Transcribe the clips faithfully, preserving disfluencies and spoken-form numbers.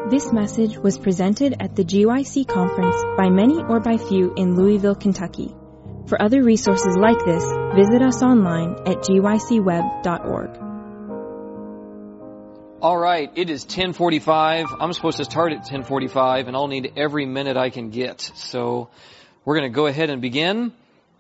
This message was presented at the G Y C conference by many or by few in Louisville, Kentucky. For other resources like this, visit us online at g y c web dot org. All right, it is ten forty-five. I'm supposed to start at ten forty-five, and I'll need every minute I can get. So we're going to go ahead and begin.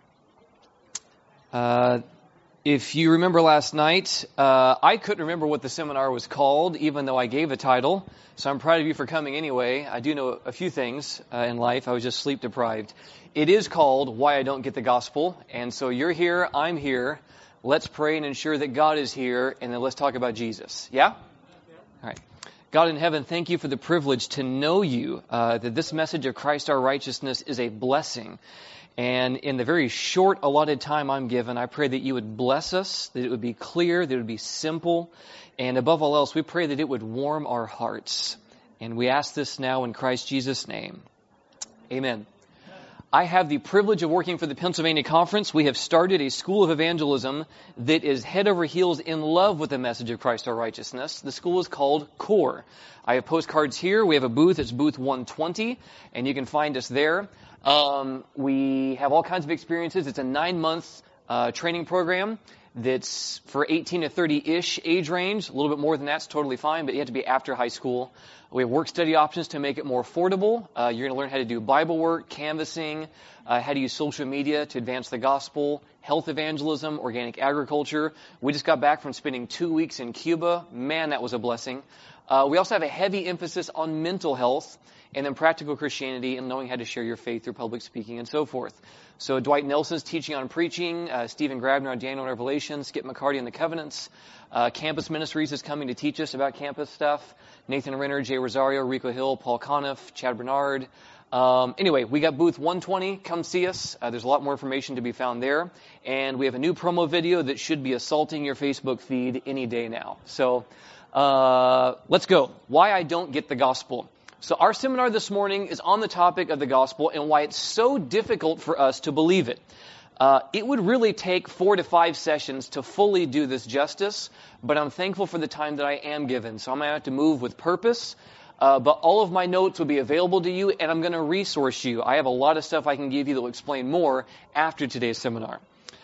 Uh, if you remember last night, uh, I couldn't remember what the seminar was called, even though I gave a title. So I'm proud of you for coming anyway. I do know a few things uh, in life. I was just sleep deprived. It is called Why I Don't Get the Gospel. And so you're here, I'm here. Let's pray and ensure that God is here, and then let's talk about Jesus. Yeah? All right. God in heaven, thank you for the privilege to know you, uh, that this message of Christ our righteousness is a blessing. And in the very short allotted time I'm given, I pray that you would bless us, that it would be clear, that it would be simple, and above all else, we pray that it would warm our hearts. And we ask this now in Christ Jesus' name. Amen. I have the privilege of working for the Pennsylvania Conference. We have started a school of evangelism that is head over heels in love with the message of Christ our righteousness. The school is called CORE. I have postcards here. We have a booth. It's booth one twenty, and you can find us there. Um, we have all kinds of experiences. It's a nine-month uh, training program that's for eighteen to thirty-ish age range. A little bit more than that's totally fine, but you have to be after high school. We have work study options to make it more affordable. Uh, you're going to learn how to do Bible work, canvassing, uh, how to use social media to advance the gospel, health evangelism, organic agriculture. We just got back from spending two weeks in Cuba. Man, that was a blessing. Uh, we also have a heavy emphasis on mental health and then practical Christianity and knowing how to share your faith through public speaking and so forth. So Dwight Nelson's teaching on preaching, uh, Stephen Grabner on Daniel and Revelation, Skip McCarty on the covenants. Uh, Campus Ministries is coming to teach us about campus stuff. Nathan Renner, Jay Rosario, Rico Hill, Paul Conniff, Chad Bernard. Um, anyway, we got booth one twenty. Come see us. Uh, there's a lot more information to be found there. And we have a new promo video that should be assaulting your Facebook feed any day now. So uh, let's go. Why I don't get the gospel. So our seminar this morning is on the topic of the gospel and why it's so difficult for us to believe it. Uh, it would really take four to five sessions to fully do this justice, but I'm thankful for the time that I am given. So I'm going to have to move with purpose, uh, but all of my notes will be available to you, and I'm going to resource you. I have a lot of stuff I can give you that will explain more after today's seminar.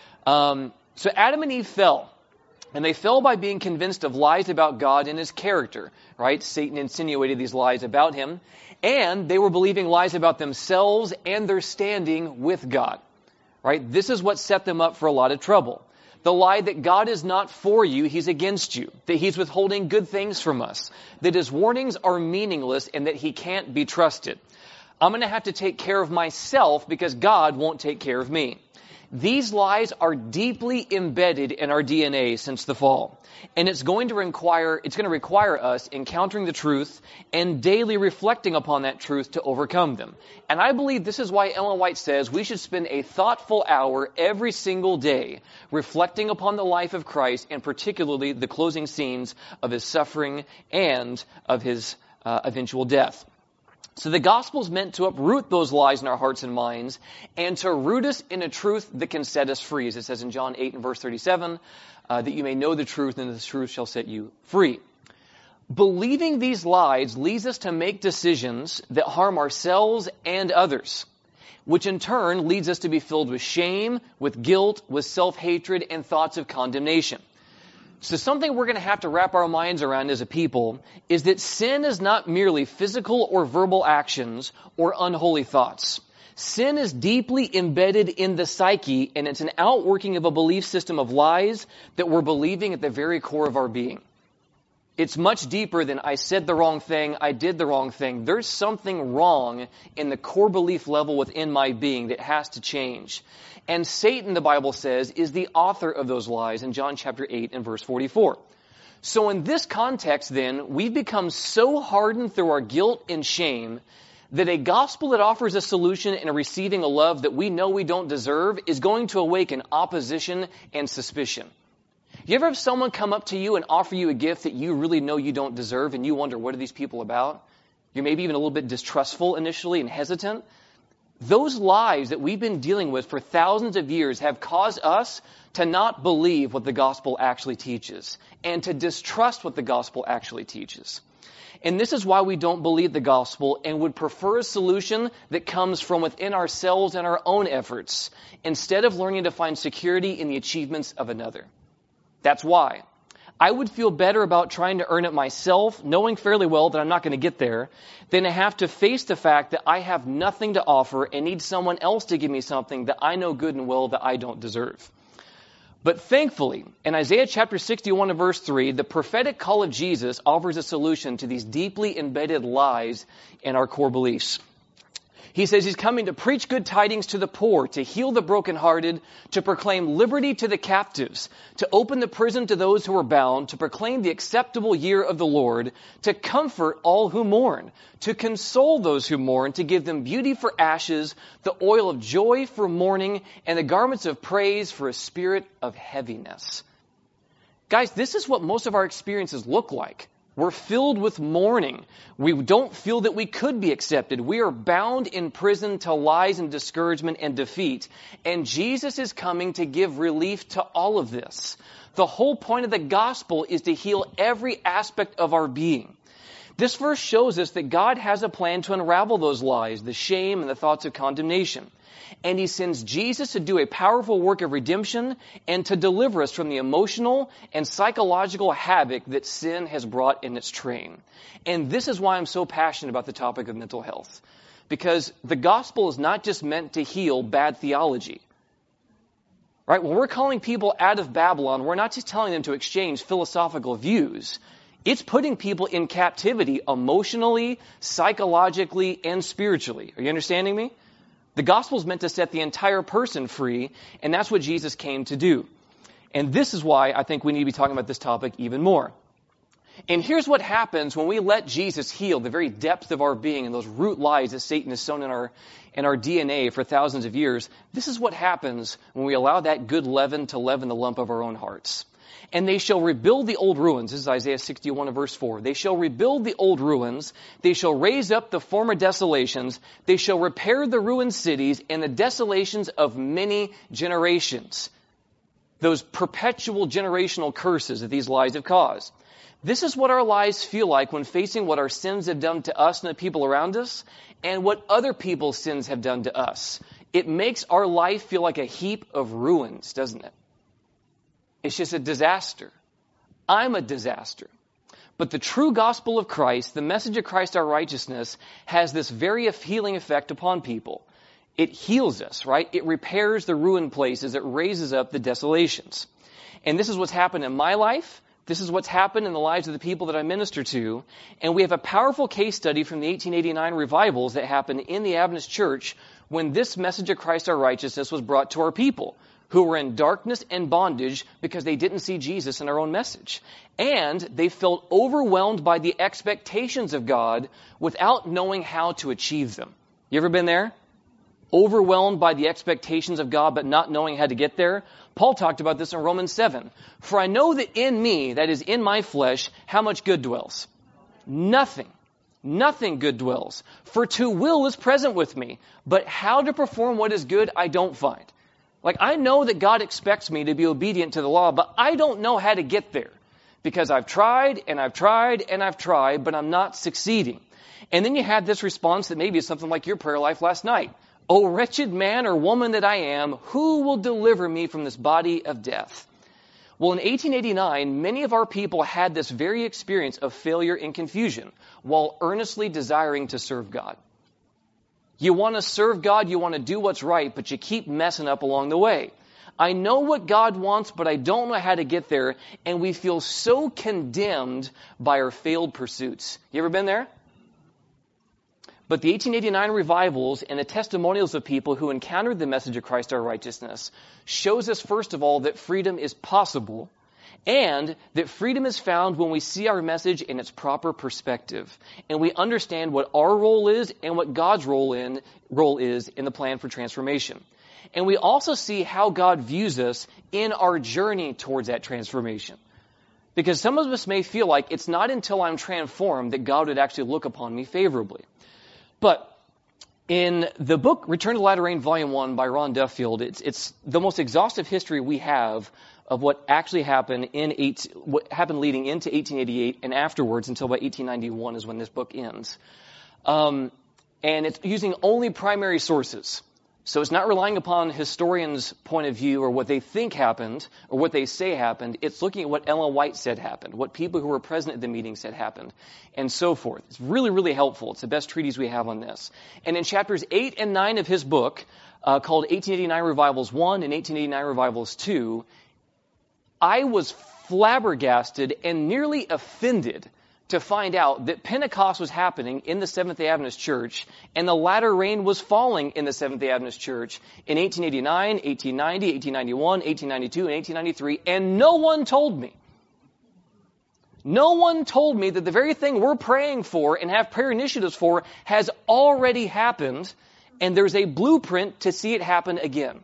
Um, so Adam and Eve fell. And they fell by being convinced of lies about God and his character, right? Satan insinuated these lies about him. And they were believing lies about themselves and their standing with God, right? This is what set them up for a lot of trouble. The lie that God is not for you, he's against you. That he's withholding good things from us. That his warnings are meaningless and that he can't be trusted. I'm going to have to take care of myself because God won't take care of me. These lies are deeply embedded in our D N A since the fall. And it's going to require, it's going to require us encountering the truth and daily reflecting upon that truth to overcome them. And I believe this is why Ellen White says we should spend a thoughtful hour every single day reflecting upon the life of Christ and particularly the closing scenes of his suffering and of his uh, eventual death. So the gospel is meant to uproot those lies in our hearts and minds and to root us in a truth that can set us free. As it says in John eight and verse thirty-seven, uh, that you may know the truth and the truth shall set you free. Believing these lies leads us to make decisions that harm ourselves and others, which in turn leads us to be filled with shame, with guilt, with self-hatred, and thoughts of condemnation. So something we're going to have to wrap our minds around as a people is that sin is not merely physical or verbal actions or unholy thoughts. Sin is deeply embedded in the psyche, and it's an outworking of a belief system of lies that we're believing at the very core of our being. It's much deeper than I said the wrong thing, I did the wrong thing. There's something wrong in the core belief level within my being that has to change. And Satan, the Bible says, is the author of those lies in John chapter eight and verse forty-four. So in this context then, we've become so hardened through our guilt and shame that a gospel that offers a solution and a receiving a love that we know we don't deserve is going to awaken opposition and suspicion. You ever have someone come up to you and offer you a gift that you really know you don't deserve and you wonder, what are these people about? You're maybe even a little bit distrustful initially and hesitant. Those lies that we've been dealing with for thousands of years have caused us to not believe what the gospel actually teaches and to distrust what the gospel actually teaches. And this is why we don't believe the gospel and would prefer a solution that comes from within ourselves and our own efforts, instead of learning to find security in the achievements of another. That's why I would feel better about trying to earn it myself, knowing fairly well that I'm not going to get there, than to have to face the fact that I have nothing to offer and need someone else to give me something that I know good and well that I don't deserve. But thankfully, in Isaiah chapter sixty-one and verse three, the prophetic call of Jesus offers a solution to these deeply embedded lies in our core beliefs. He says he's coming to preach good tidings to the poor, to heal the brokenhearted, to proclaim liberty to the captives, to open the prison to those who are bound, to proclaim the acceptable year of the Lord, to comfort all who mourn, to console those who mourn, to give them beauty for ashes, the oil of joy for mourning, and the garments of praise for a spirit of heaviness. Guys, this is what most of our experiences look like. We're filled with mourning. We don't feel that we could be accepted. We are bound in prison to lies and discouragement and defeat. And Jesus is coming to give relief to all of this. The whole point of the gospel is to heal every aspect of our being. This verse shows us that God has a plan to unravel those lies, the shame and the thoughts of condemnation. And he sends Jesus to do a powerful work of redemption and to deliver us from the emotional and psychological havoc that sin has brought in its train. And this is why I'm so passionate about the topic of mental health. Because the gospel is not just meant to heal bad theology. Right? When we're calling people out of Babylon, we're not just telling them to exchange philosophical views. It's putting people in captivity emotionally, psychologically, and spiritually. Are you understanding me? The gospel is meant to set the entire person free, and that's what Jesus came to do. And this is why I think we need to be talking about this topic even more. And here's what happens when we let Jesus heal the very depth of our being and those root lies that Satan has sown in our, in our D N A for thousands of years. This is what happens when we allow that good leaven to leaven the lump of our own hearts. And they shall rebuild the old ruins. This is Isaiah sixty-one and verse four. They shall rebuild the old ruins. They shall raise up the former desolations. They shall repair the ruined cities and the desolations of many generations. Those perpetual generational curses that these lies have caused. This is what our lives feel like when facing what our sins have done to us and the people around us, and what other people's sins have done to us. It makes our life feel like a heap of ruins, doesn't it? It's just a disaster. I'm a disaster. But the true gospel of Christ, the message of Christ our righteousness, has this very healing effect upon people. It heals us, right? It repairs the ruined places. It raises up the desolations. And this is what's happened in my life. This is what's happened in the lives of the people that I minister to. And we have a powerful case study from the eighteen eighty-nine revivals that happened in the Adventist church when this message of Christ our righteousness was brought to our people, who were in darkness and bondage because they didn't see Jesus in our own message. And they felt overwhelmed by the expectations of God without knowing how to achieve them. You ever been there? Overwhelmed by the expectations of God but not knowing how to get there? Paul talked about this in Romans seven. For I know that in me, that is in my flesh, how much good dwells? Nothing. Nothing good dwells. For to will is present with me, but how to perform what is good I don't find. Like, I know that God expects me to be obedient to the law, but I don't know how to get there. Because I've tried, and I've tried, and I've tried, but I'm not succeeding. And then you had this response that maybe is something like your prayer life last night. O wretched man or woman that I am, who will deliver me from this body of death? Well, in eighteen eighty-nine, many of our people had this very experience of failure and confusion while earnestly desiring to serve God. You want to serve God, you want to do what's right, but you keep messing up along the way. I know what God wants, but I don't know how to get there, and we feel so condemned by our failed pursuits. You ever been there? But the eighteen eighty-nine revivals and the testimonials of people who encountered the message of Christ our righteousness shows us, first of all, that freedom is possible, and that freedom is found when we see our message in its proper perspective, and we understand what our role is and what God's role in role is in the plan for transformation. And we also see how God views us in our journey towards that transformation. Because some of us may feel like it's not until I'm transformed that God would actually look upon me favorably. But in the book Return to the Latter Rain, Volume one by Ron Duffield, it's, it's the most exhaustive history we have of what actually happened in eight, what happened leading into eighteen eighty-eight and afterwards until about eighteen ninety-one is when this book ends. Um, and it's using only primary sources. So it's not relying upon historians' point of view or what they think happened or what they say happened. It's looking at what Ellen White said happened, what people who were present at the meeting said happened, and so forth. It's really, really helpful. It's the best treatise we have on this. And in chapters eight and nine of his book, uh, called eighteen eighty-nine Revivals one and eighteen eighty-nine Revivals two, I was flabbergasted and nearly offended to find out that Pentecost was happening in the Seventh-day Adventist Church and the latter rain was falling in the Seventh-day Adventist Church in eighteen eighty-nine, eighteen ninety, eighteen ninety-one, eighteen ninety-two, and eighteen ninety-three, and no one told me. No one told me that the very thing we're praying for and have prayer initiatives for has already happened, and there's a blueprint to see it happen again.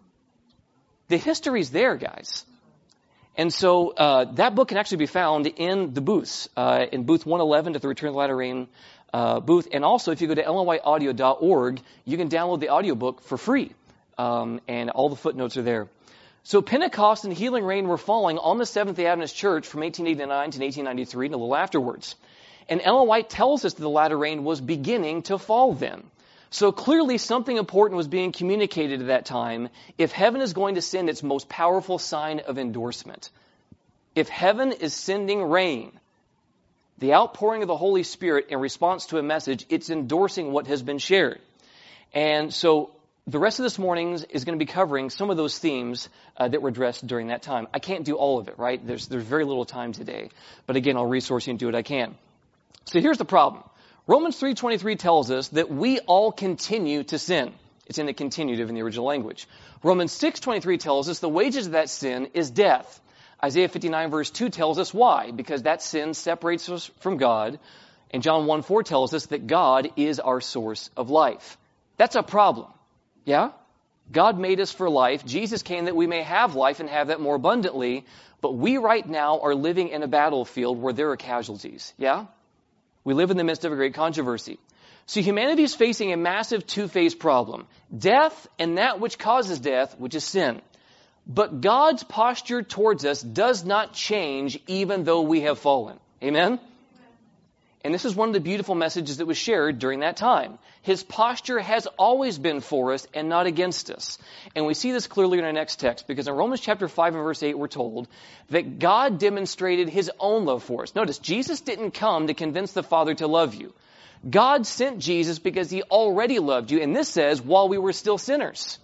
The history's there, guys. And so uh, that book can actually be found in the booths, uh, in booth one eleven at the Return of the Latter Rain uh, booth. And also, if you go to ellen white audio dot org, you can download the audiobook for free. Um, and all the footnotes are there. So Pentecost and healing rain were falling on the Seventh-day Adventist Church from eighteen eighty-nine to eighteen ninety-three and a little afterwards. And Ellen White tells us that the latter rain was beginning to fall then. So clearly something important was being communicated at that time if heaven is going to send its most powerful sign of endorsement. If heaven is sending rain, the outpouring of the Holy Spirit in response to a message, it's endorsing what has been shared. And so the rest of this morning is going to be covering some of those themes uh, that were addressed during that time. I can't do all of it, right? There's, there's very little time today. But again, I'll resource you and do what I can. So here's the problem. Romans three twenty-three tells us that we all continue to sin. It's in the continuative in the original language. Romans six twenty-three tells us the wages of that sin is death. Isaiah fifty-nine verse two tells us why. Because that sin separates us from God. And John one four tells us that God is our source of life. That's a problem. Yeah? God made us for life. Jesus came that we may have life and have that more abundantly. But we right now are living in a battlefield where there are casualties. Yeah? We live in the midst of a great controversy. So humanity is facing a massive two-phase problem. Death and that which causes death, which is sin. But God's posture towards us does not change even though we have fallen. Amen? And this is one of the beautiful messages that was shared during that time. His posture has always been for us and not against us. And we see this clearly in our next text, because in Romans chapter five and verse eight, we're told that God demonstrated his own love for us. Notice, Jesus didn't come to convince the Father to love you. God sent Jesus because he already loved you. And this says, while we were still sinners.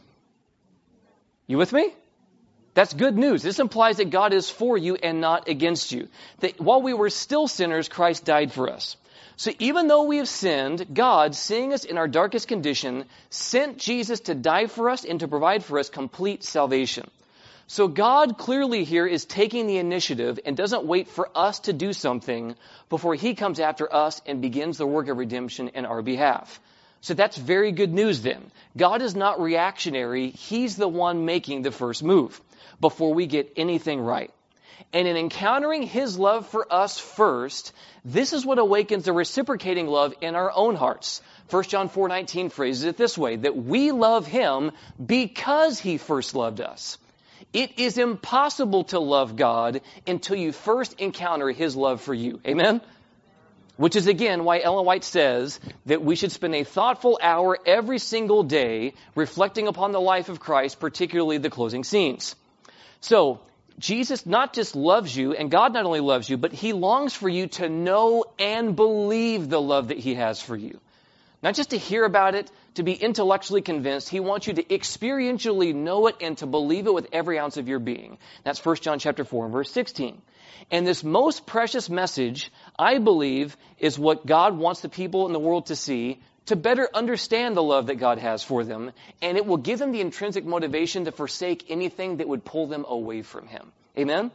You with me? That's good news. This implies that God is for you and not against you. That while we were still sinners, Christ died for us. So even though we have sinned, God, seeing us in our darkest condition, sent Jesus to die for us and to provide for us complete salvation. So God clearly here is taking the initiative and doesn't wait for us to do something before he comes after us and begins the work of redemption in our behalf. So that's very good news then. God is not reactionary. He's the one making the first move before we get anything right. And in encountering his love for us first, this is what awakens the reciprocating love in our own hearts. First John four nineteen phrases it this way, that we love him because he first loved us. It is impossible to love God until you first encounter his love for you. Amen? Which is again why Ellen White says that we should spend a thoughtful hour every single day reflecting upon the life of Christ, particularly the closing scenes. So, Jesus not just loves you, and God not only loves you, but he longs for you to know and believe the love that he has for you. Not just to hear about it, to be intellectually convinced. He wants you to experientially know it and to believe it with every ounce of your being. That's First John chapter four and verse sixteen. And this most precious message, I believe, is what God wants the people in the world to see, to better understand the love that God has for them, and it will give them the intrinsic motivation to forsake anything that would pull them away from him. Amen?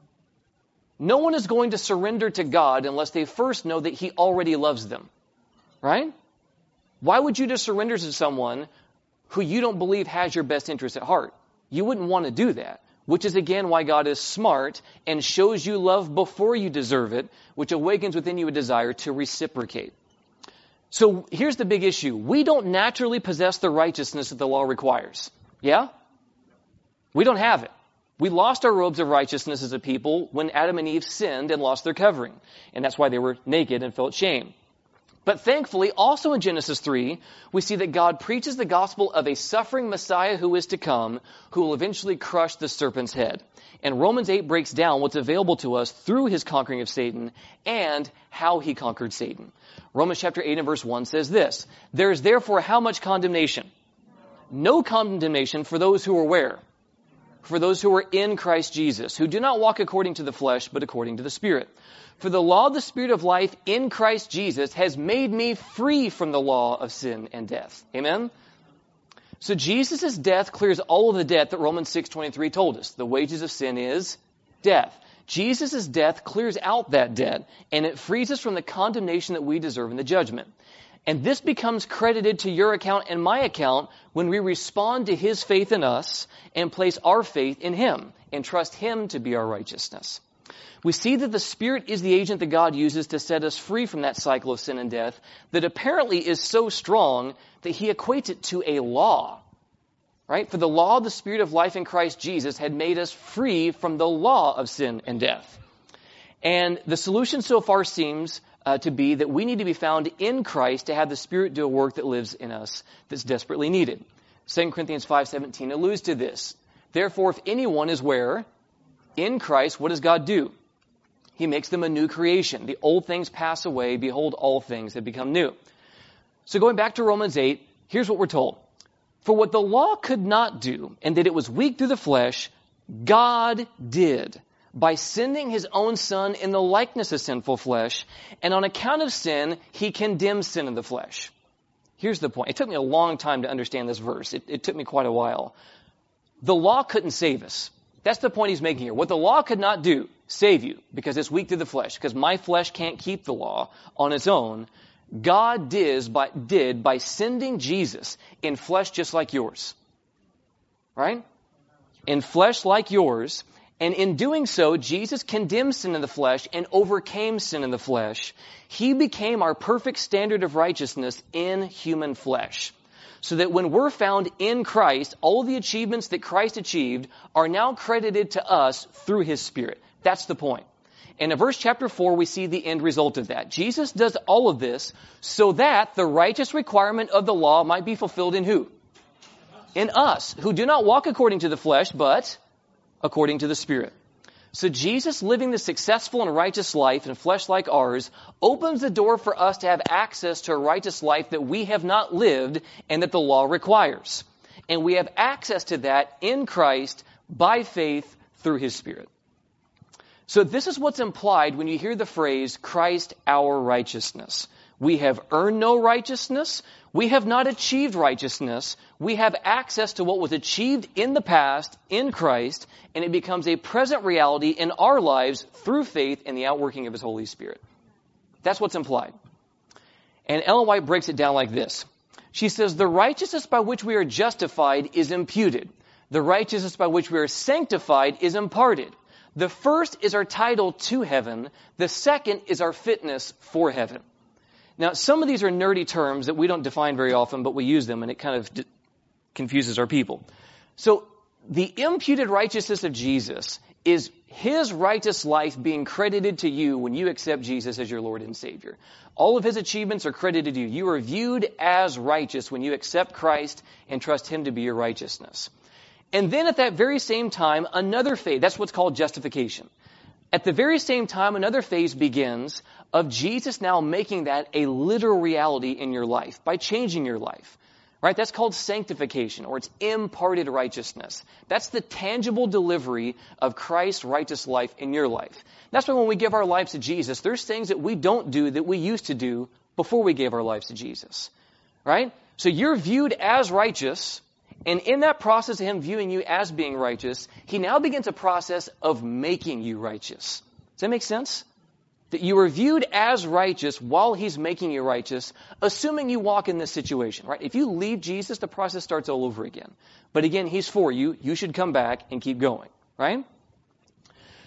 No one is going to surrender to God unless they first know that he already loves them. Right? Why would you just surrender to someone who you don't believe has your best interest at heart? You wouldn't want to do that, which is again why God is smart and shows you love before you deserve it, which awakens within you a desire to reciprocate. So here's the big issue. We don't naturally possess the righteousness that the law requires. Yeah? We don't have it. We lost our robes of righteousness as a people when Adam and Eve sinned and lost their covering. And that's why they were naked and felt shame. But thankfully, also in Genesis three, we see that God preaches the gospel of a suffering Messiah who is to come, who will eventually crush the serpent's head. And Romans eight breaks down what's available to us through his conquering of Satan and how he conquered Satan. Romans chapter eight and verse one says this, "There is therefore how much condemnation? No condemnation for those who are where? For those who are in Christ Jesus, who do not walk according to the flesh, but according to the Spirit. For the law of the Spirit of life in Christ Jesus has made me free from the law of sin and death." Amen? So Jesus' death clears all of the debt that Romans six twenty-three told us. The wages of sin is death. Jesus' death clears out that debt, and it frees us from the condemnation that we deserve in the judgment. And this becomes credited to your account and my account when we respond to his faith in us and place our faith in him and trust him to be our righteousness. We see that the Spirit is the agent that God uses to set us free from that cycle of sin and death that apparently is so strong that he equates it to a law. Right? For the law of the Spirit of life in Christ Jesus had made us free from the law of sin and death. And the solution so far seems uh, to be that we need to be found in Christ to have the Spirit do a work that lives in us that's desperately needed. Second Corinthians five seventeen alludes to this. Therefore, if anyone is where? In Christ, what does God do? He makes them a new creation. The old things pass away. Behold, all things have become new. So going back to Romans eight, here's what we're told. For what the law could not do, and that it was weak through the flesh, God did, by sending his own Son in the likeness of sinful flesh, and on account of sin, he condemns sin in the flesh. Here's the point. It took me a long time to understand this verse. It, it took me quite a while. The law couldn't save us. That's the point he's making here. What the law could not do, save you, because it's weak through the flesh, because my flesh can't keep the law on its own. God did by, did by sending Jesus in flesh just like yours. Right? In flesh like yours. And in doing so, Jesus condemned sin in the flesh and overcame sin in the flesh. He became our perfect standard of righteousness in human flesh. So that when we're found in Christ, all of the achievements that Christ achieved are now credited to us through his Spirit. That's the point. And in verse chapter four, we see the end result of that. Jesus does all of this so that the righteous requirement of the law might be fulfilled in who? In us, who do not walk according to the flesh, but according to the Spirit. So Jesus, living the successful and righteous life in flesh like ours, opens the door for us to have access to a righteous life that we have not lived and that the law requires. And we have access to that in Christ by faith through his Spirit. So this is what's implied when you hear the phrase, Christ our righteousness. We have earned no righteousness. We have not achieved righteousness. We have access to what was achieved in the past in Christ, and it becomes a present reality in our lives through faith in the outworking of his Holy Spirit. That's what's implied. And Ellen White breaks it down like this. She says, the righteousness by which we are justified is imputed. The righteousness by which we are sanctified is imparted. The first is our title to heaven. The second is our fitness for heaven. Now, some of these are nerdy terms that we don't define very often, but we use them, and it kind of d- confuses our people. So, the imputed righteousness of Jesus is his righteous life being credited to you when you accept Jesus as your Lord and Savior. All of his achievements are credited to you. You are viewed as righteous when you accept Christ and trust him to be your righteousness. And then at that very same time, another phase, that's what's called justification. At the very same time, another phase begins of Jesus now making that a literal reality in your life by changing your life. Right? That's called sanctification, or it's imparted righteousness. That's the tangible delivery of Christ's righteous life in your life. That's why when we give our lives to Jesus, there's things that we don't do that we used to do before we gave our lives to Jesus. Right? So you're viewed as righteous. And in that process of him viewing you as being righteous, he now begins a process of making you righteous. Does that make sense? That you are viewed as righteous while he's making you righteous, assuming you walk in this situation, right? If you leave Jesus, the process starts all over again. But again, he's for you. You should come back and keep going, right?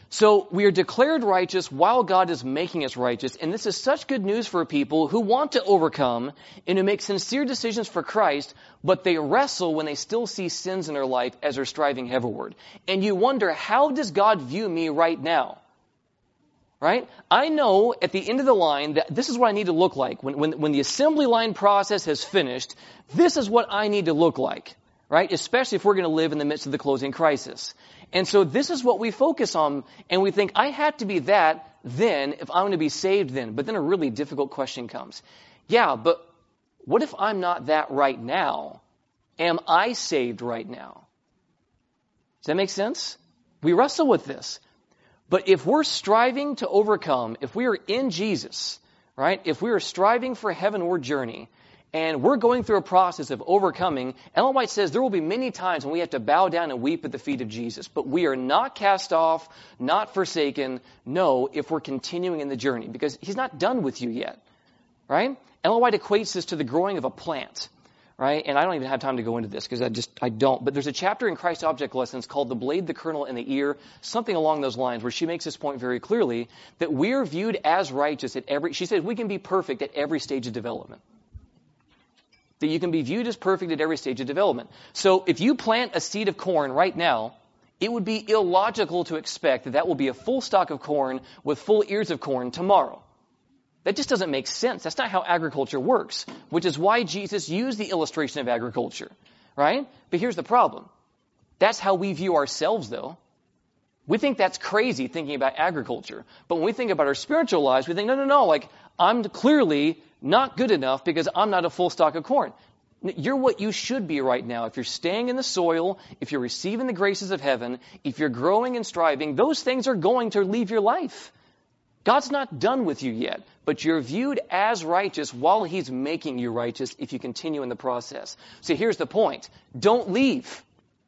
So we are declared righteous while God is making us righteous. And this is such good news for people who want to overcome and who make sincere decisions for Christ, but they wrestle when they still see sins in their life as they're striving heavenward. And you wonder, how does God view me right now? Right? I know at the end of the line that this is what I need to look like. When, when, when the assembly line process has finished, this is what I need to look like. Right? Especially if we're going to live in the midst of the closing crisis. And so this is what we focus on, and we think, I had to be that then if I'm going to be saved then. But then a really difficult question comes. Yeah, but what if I'm not that right now? Am I saved right now? Does that make sense? We wrestle with this. But if we're striving to overcome, if we are in Jesus, right? If we are striving for a heavenward journey, and we're going through a process of overcoming, Ellen White says there will be many times when we have to bow down and weep at the feet of Jesus. But we are not cast off, not forsaken, no, if we're continuing in the journey. Because he's not done with you yet, right? Ellen White equates this to the growing of a plant, right? And I don't even have time to go into this because I just, I don't. But there's a chapter in Christ Object Lessons called The Blade, the Kernel, and the Ear, something along those lines, where she makes this point very clearly, that we are viewed as righteous at every, she says we can be perfect at every stage of development. That you can be viewed as perfect at every stage of development. So if you plant a seed of corn right now, it would be illogical to expect that that will be a full stalk of corn with full ears of corn tomorrow. That just doesn't make sense. That's not how agriculture works, which is why Jesus used the illustration of agriculture, right? But here's the problem. That's how we view ourselves, though. We think that's crazy thinking about agriculture. But when we think about our spiritual lives, we think, no, no, no, like, I'm clearly not good enough because I'm not a full stalk of corn. You're what you should be right now. If you're staying in the soil, if you're receiving the graces of heaven, if you're growing and striving, those things are going to leave your life. God's not done with you yet, but you're viewed as righteous while he's making you righteous if you continue in the process. So here's the point. Don't leave.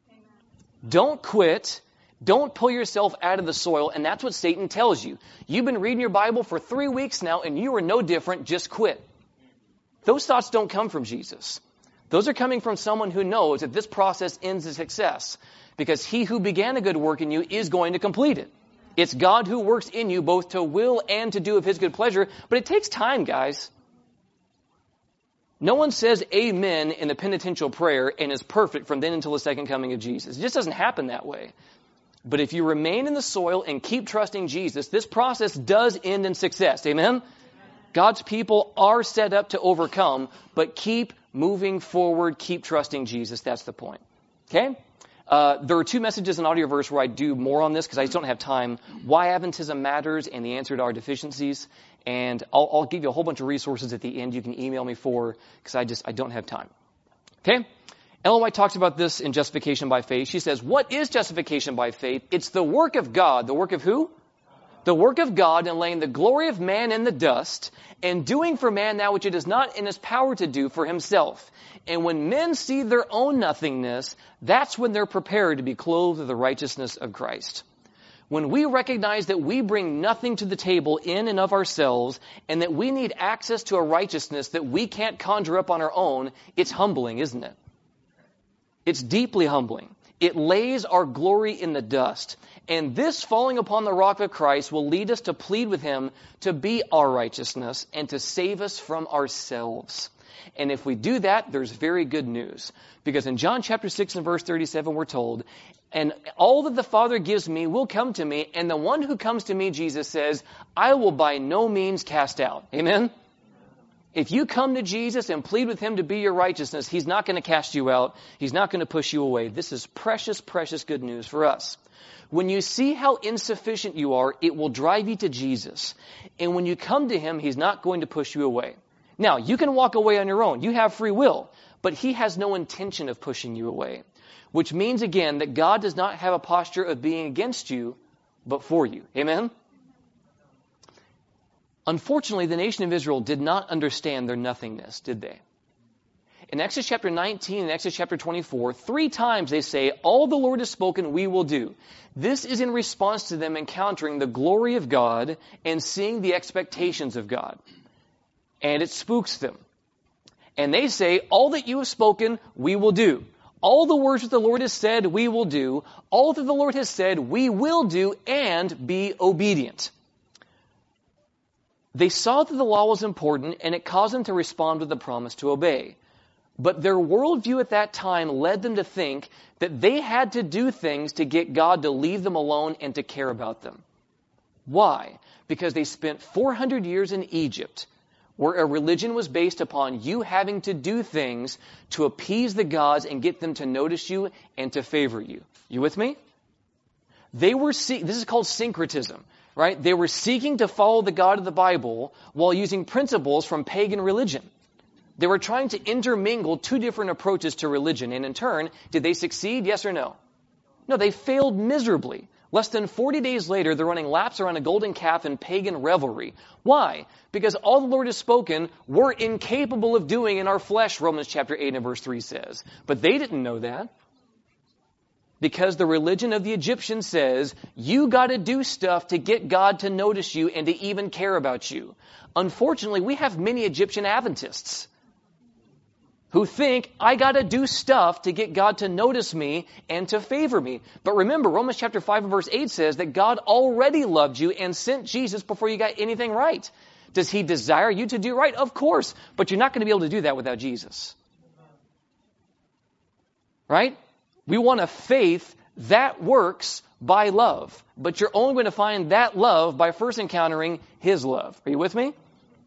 Don't quit. Don't pull yourself out of the soil, and that's what Satan tells you. You've been reading your Bible for three weeks now, and you are no different. Just quit. Those thoughts don't come from Jesus. Those are coming from someone who knows that this process ends in success, because he who began a good work in you is going to complete it. It's God who works in you both to will and to do of his good pleasure, but it takes time, guys. No one says amen in the penitential prayer and is perfect from then until the second coming of Jesus. It just doesn't happen that way. But if you remain in the soil and keep trusting Jesus, this process does end in success. Amen? God's people are set up to overcome, but keep moving forward, keep trusting Jesus. That's the point. Okay? Uh, there are two messages in audio verse where I do more on this because I just don't have time. Why Adventism matters and the answer to our deficiencies. And I'll, I'll give you a whole bunch of resources at the end you can email me for because I just I don't have time. Okay? Ellen White talks about this in Justification by Faith. She says, what is justification by faith? It's the work of God. The work of who? The work of God in laying the glory of man in the dust and doing for man that which it is not in his power to do for himself. And when men see their own nothingness, that's when they're prepared to be clothed with the righteousness of Christ. When we recognize that we bring nothing to the table in and of ourselves and that we need access to a righteousness that we can't conjure up on our own, it's humbling, isn't it? It's deeply humbling. It lays our glory in the dust. And this falling upon the rock of Christ will lead us to plead with him to be our righteousness and to save us from ourselves. And if we do that, there's very good news. Because in John chapter six and verse thirty-seven, we're told, and all that the Father gives me will come to me, and the one who comes to me, Jesus says, I will by no means cast out. Amen? If you come to Jesus and plead with him to be your righteousness, he's not going to cast you out. He's not going to push you away. This is precious, precious good news for us. When you see how insufficient you are, it will drive you to Jesus. And when you come to him, he's not going to push you away. Now, you can walk away on your own. You have free will. But he has no intention of pushing you away. Which means, again, that God does not have a posture of being against you, but for you. Amen? Unfortunately, the nation of Israel did not understand their nothingness, did they? In Exodus chapter nineteen and Exodus chapter twenty-four, three times they say, all the Lord has spoken, we will do. This is in response to them encountering the glory of God and seeing the expectations of God. And it spooks them. And they say, all that you have spoken, we will do. All the words that the Lord has said, we will do. All that the Lord has said, we will do and be obedient. They saw that the law was important, and it caused them to respond with the promise to obey. But their worldview at that time led them to think that they had to do things to get God to leave them alone and to care about them. Why? Because they spent four hundred years in Egypt, where a religion was based upon you having to do things to appease the gods and get them to notice you and to favor you. You with me? They were see- this is called syncretism, right? They were seeking to follow the God of the Bible while using principles from pagan religion. They were trying to intermingle two different approaches to religion, and in turn, did they succeed? Yes or no? No, they failed miserably. Less than forty days later, they're running laps around a golden calf in pagan revelry. Why? Because all the Lord has spoken, we're incapable of doing in our flesh, Romans chapter eight and verse three says. But they didn't know that. Because the religion of the Egyptians says, you got to do stuff to get God to notice you and to even care about you. Unfortunately, we have many Egyptian Adventists who think, I got to do stuff to get God to notice me and to favor me. But remember, Romans chapter five and verse eight says that God already loved you and sent Jesus before you got anything right. Does he desire you to do right? Of course. But you're not going to be able to do that without Jesus. Right? We want a faith that works by love. But you're only going to find that love by first encountering his love. Are you with me?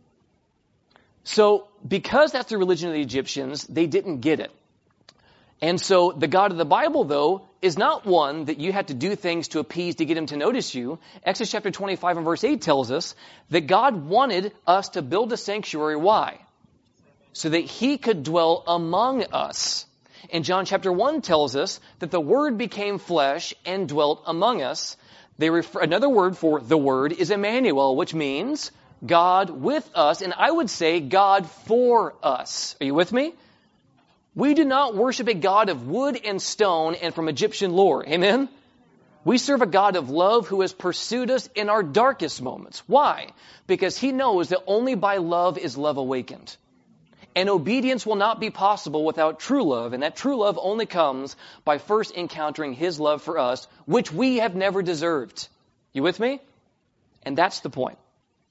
So, because that's the religion of the Egyptians, they didn't get it. And so, the God of the Bible, though, is not one that you have to do things to appease to get him to notice you. Exodus chapter twenty-five and verse eight tells us that God wanted us to build a sanctuary. Why? So that he could dwell among us. And John chapter one tells us that the Word became flesh and dwelt among us. They refer, another word for the Word is Emmanuel, which means God with us, and I would say God for us. Are you with me? We do not worship a God of wood and stone and from Egyptian lore. Amen? We serve a God of love who has pursued us in our darkest moments. Why? Because he knows that only by love is love awakened. And obedience will not be possible without true love, and that true love only comes by first encountering his love for us, which we have never deserved. You with me? And that's the point.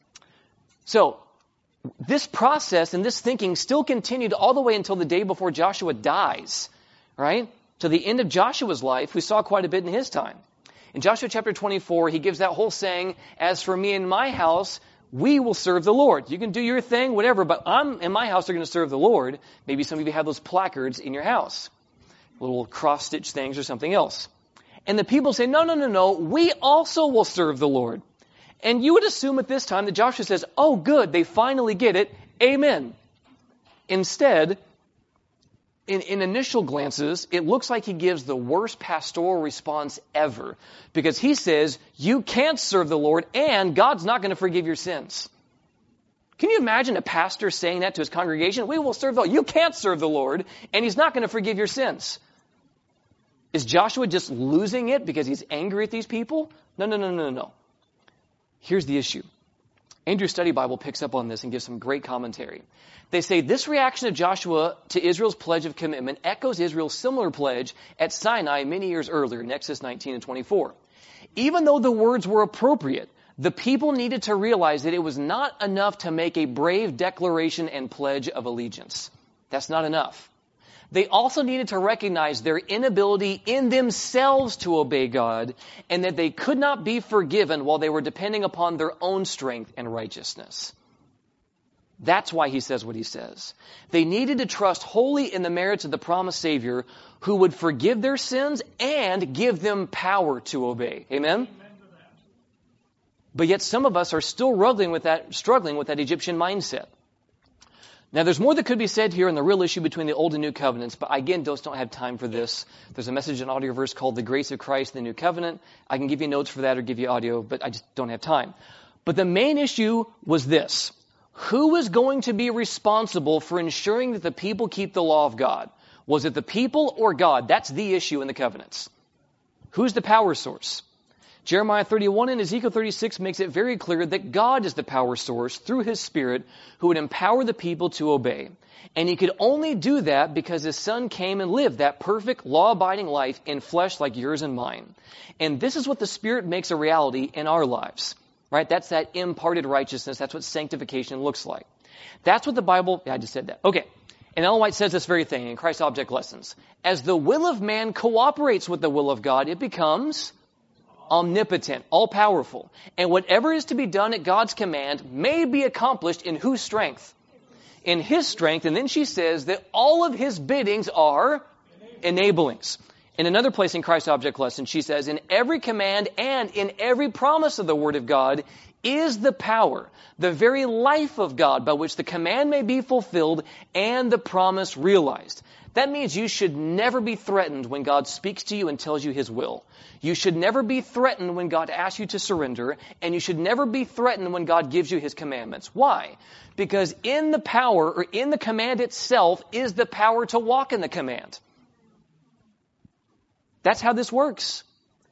So, this process and this thinking still continued all the way until the day before Joshua dies, right? To the end of Joshua's life, we saw quite a bit in his time. In Joshua chapter twenty-four, he gives that whole saying, as for me and my house, we will serve the Lord. You can do your thing, whatever, but I'm in my house are going to serve the Lord. Maybe some of you have those placards in your house, little cross-stitch things or something else. And the people say, no, no, no, no, we also will serve the Lord. And you would assume at this time that Joshua says, oh, good, they finally get it. Amen. Instead, in, in initial glances, it looks like he gives the worst pastoral response ever. Because he says, you can't serve the Lord and God's not going to forgive your sins. Can you imagine a pastor saying that to his congregation? We will serve the Lord. You can't serve the Lord and he's not going to forgive your sins. Is Joshua just losing it because he's angry at these people? No, no, no, no, no. Here's the issue. Andrew's Study Bible picks up on this and gives some great commentary. They say this reaction of Joshua to Israel's pledge of commitment echoes Israel's similar pledge at Sinai many years earlier in Exodus nineteen and twenty-four. Even though the words were appropriate, the people needed to realize that it was not enough to make a brave declaration and pledge of allegiance. That's not enough. They also needed to recognize their inability in themselves to obey God and that they could not be forgiven while they were depending upon their own strength and righteousness. That's why he says what he says. They needed to trust wholly in the merits of the promised Savior who would forgive their sins and give them power to obey. Amen? But yet some of us are still struggling with that, struggling with that Egyptian mindset. Now, there's more that could be said here on the real issue between the Old and New Covenants, but I, again, just don't have time for this. There's a message in audio verse called The Grace of Christ in the New Covenant. I can give you notes for that or give you audio, but I just don't have time. But the main issue was this. Who was going to be responsible for ensuring that the people keep the law of God? Was it the people or God? That's the issue in the covenants. Who's the power source? Jeremiah thirty-one and Ezekiel thirty-six makes it very clear that God is the power source through his Spirit who would empower the people to obey. And he could only do that because his Son came and lived that perfect, law-abiding life in flesh like yours and mine. And this is what the Spirit makes a reality in our lives, right? That's that imparted righteousness. That's what sanctification looks like. That's what the Bible, yeah, I just said that. Okay. And Ellen White says this very thing in Christ Object Lessons. As the will of man cooperates with the will of God, it becomes omnipotent, all-powerful. And whatever is to be done at God's command may be accomplished in whose strength? In his strength. And then she says that all of his biddings are enablings. In another place in Christ Object Lesson, she says, in every command and in every promise of the Word of God is the power, the very life of God by which the command may be fulfilled and the promise realized. That means you should never be threatened when God speaks to you and tells you his will. You should never be threatened when God asks you to surrender, and you should never be threatened when God gives you his commandments. Why? Because in the power, or in the command itself, is the power to walk in the command. That's how this works.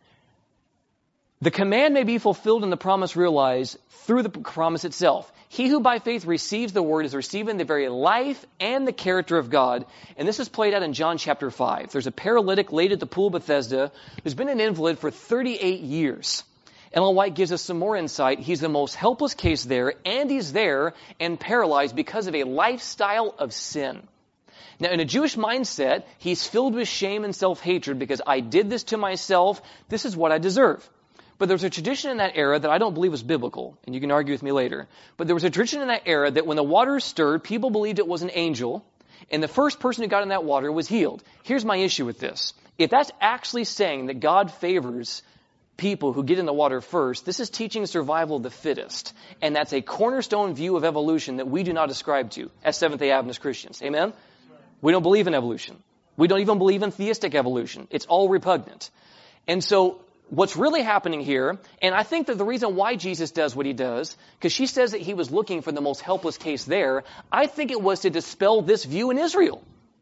The command may be fulfilled and the promise realized through the promise itself. He who by faith receives the word is receiving the very life and the character of God. And this is played out in John chapter five. There's a paralytic laid at the pool of Bethesda who's been an invalid for thirty-eight years. Ellen White gives us some more insight. He's the most helpless case there, and he's there and paralyzed because of a lifestyle of sin. Now, in a Jewish mindset, he's filled with shame and self-hatred because I did this to myself. This is what I deserve. But there was a tradition in that era that I don't believe was biblical, and you can argue with me later. But there was a tradition in that era that when the water stirred, people believed it was an angel, and the first person who got in that water was healed. Here's my issue with this. If that's actually saying that God favors people who get in the water first, this is teaching survival of the fittest. And that's a cornerstone view of evolution that we do not ascribe to as Seventh-day Adventist Christians. Amen? We don't believe in evolution. We don't even believe in theistic evolution. It's all repugnant. And so what's really happening here, and I think that the reason why Jesus does what he does, because she says that he was looking for the most helpless case there, I think it was to dispel this view in Israel.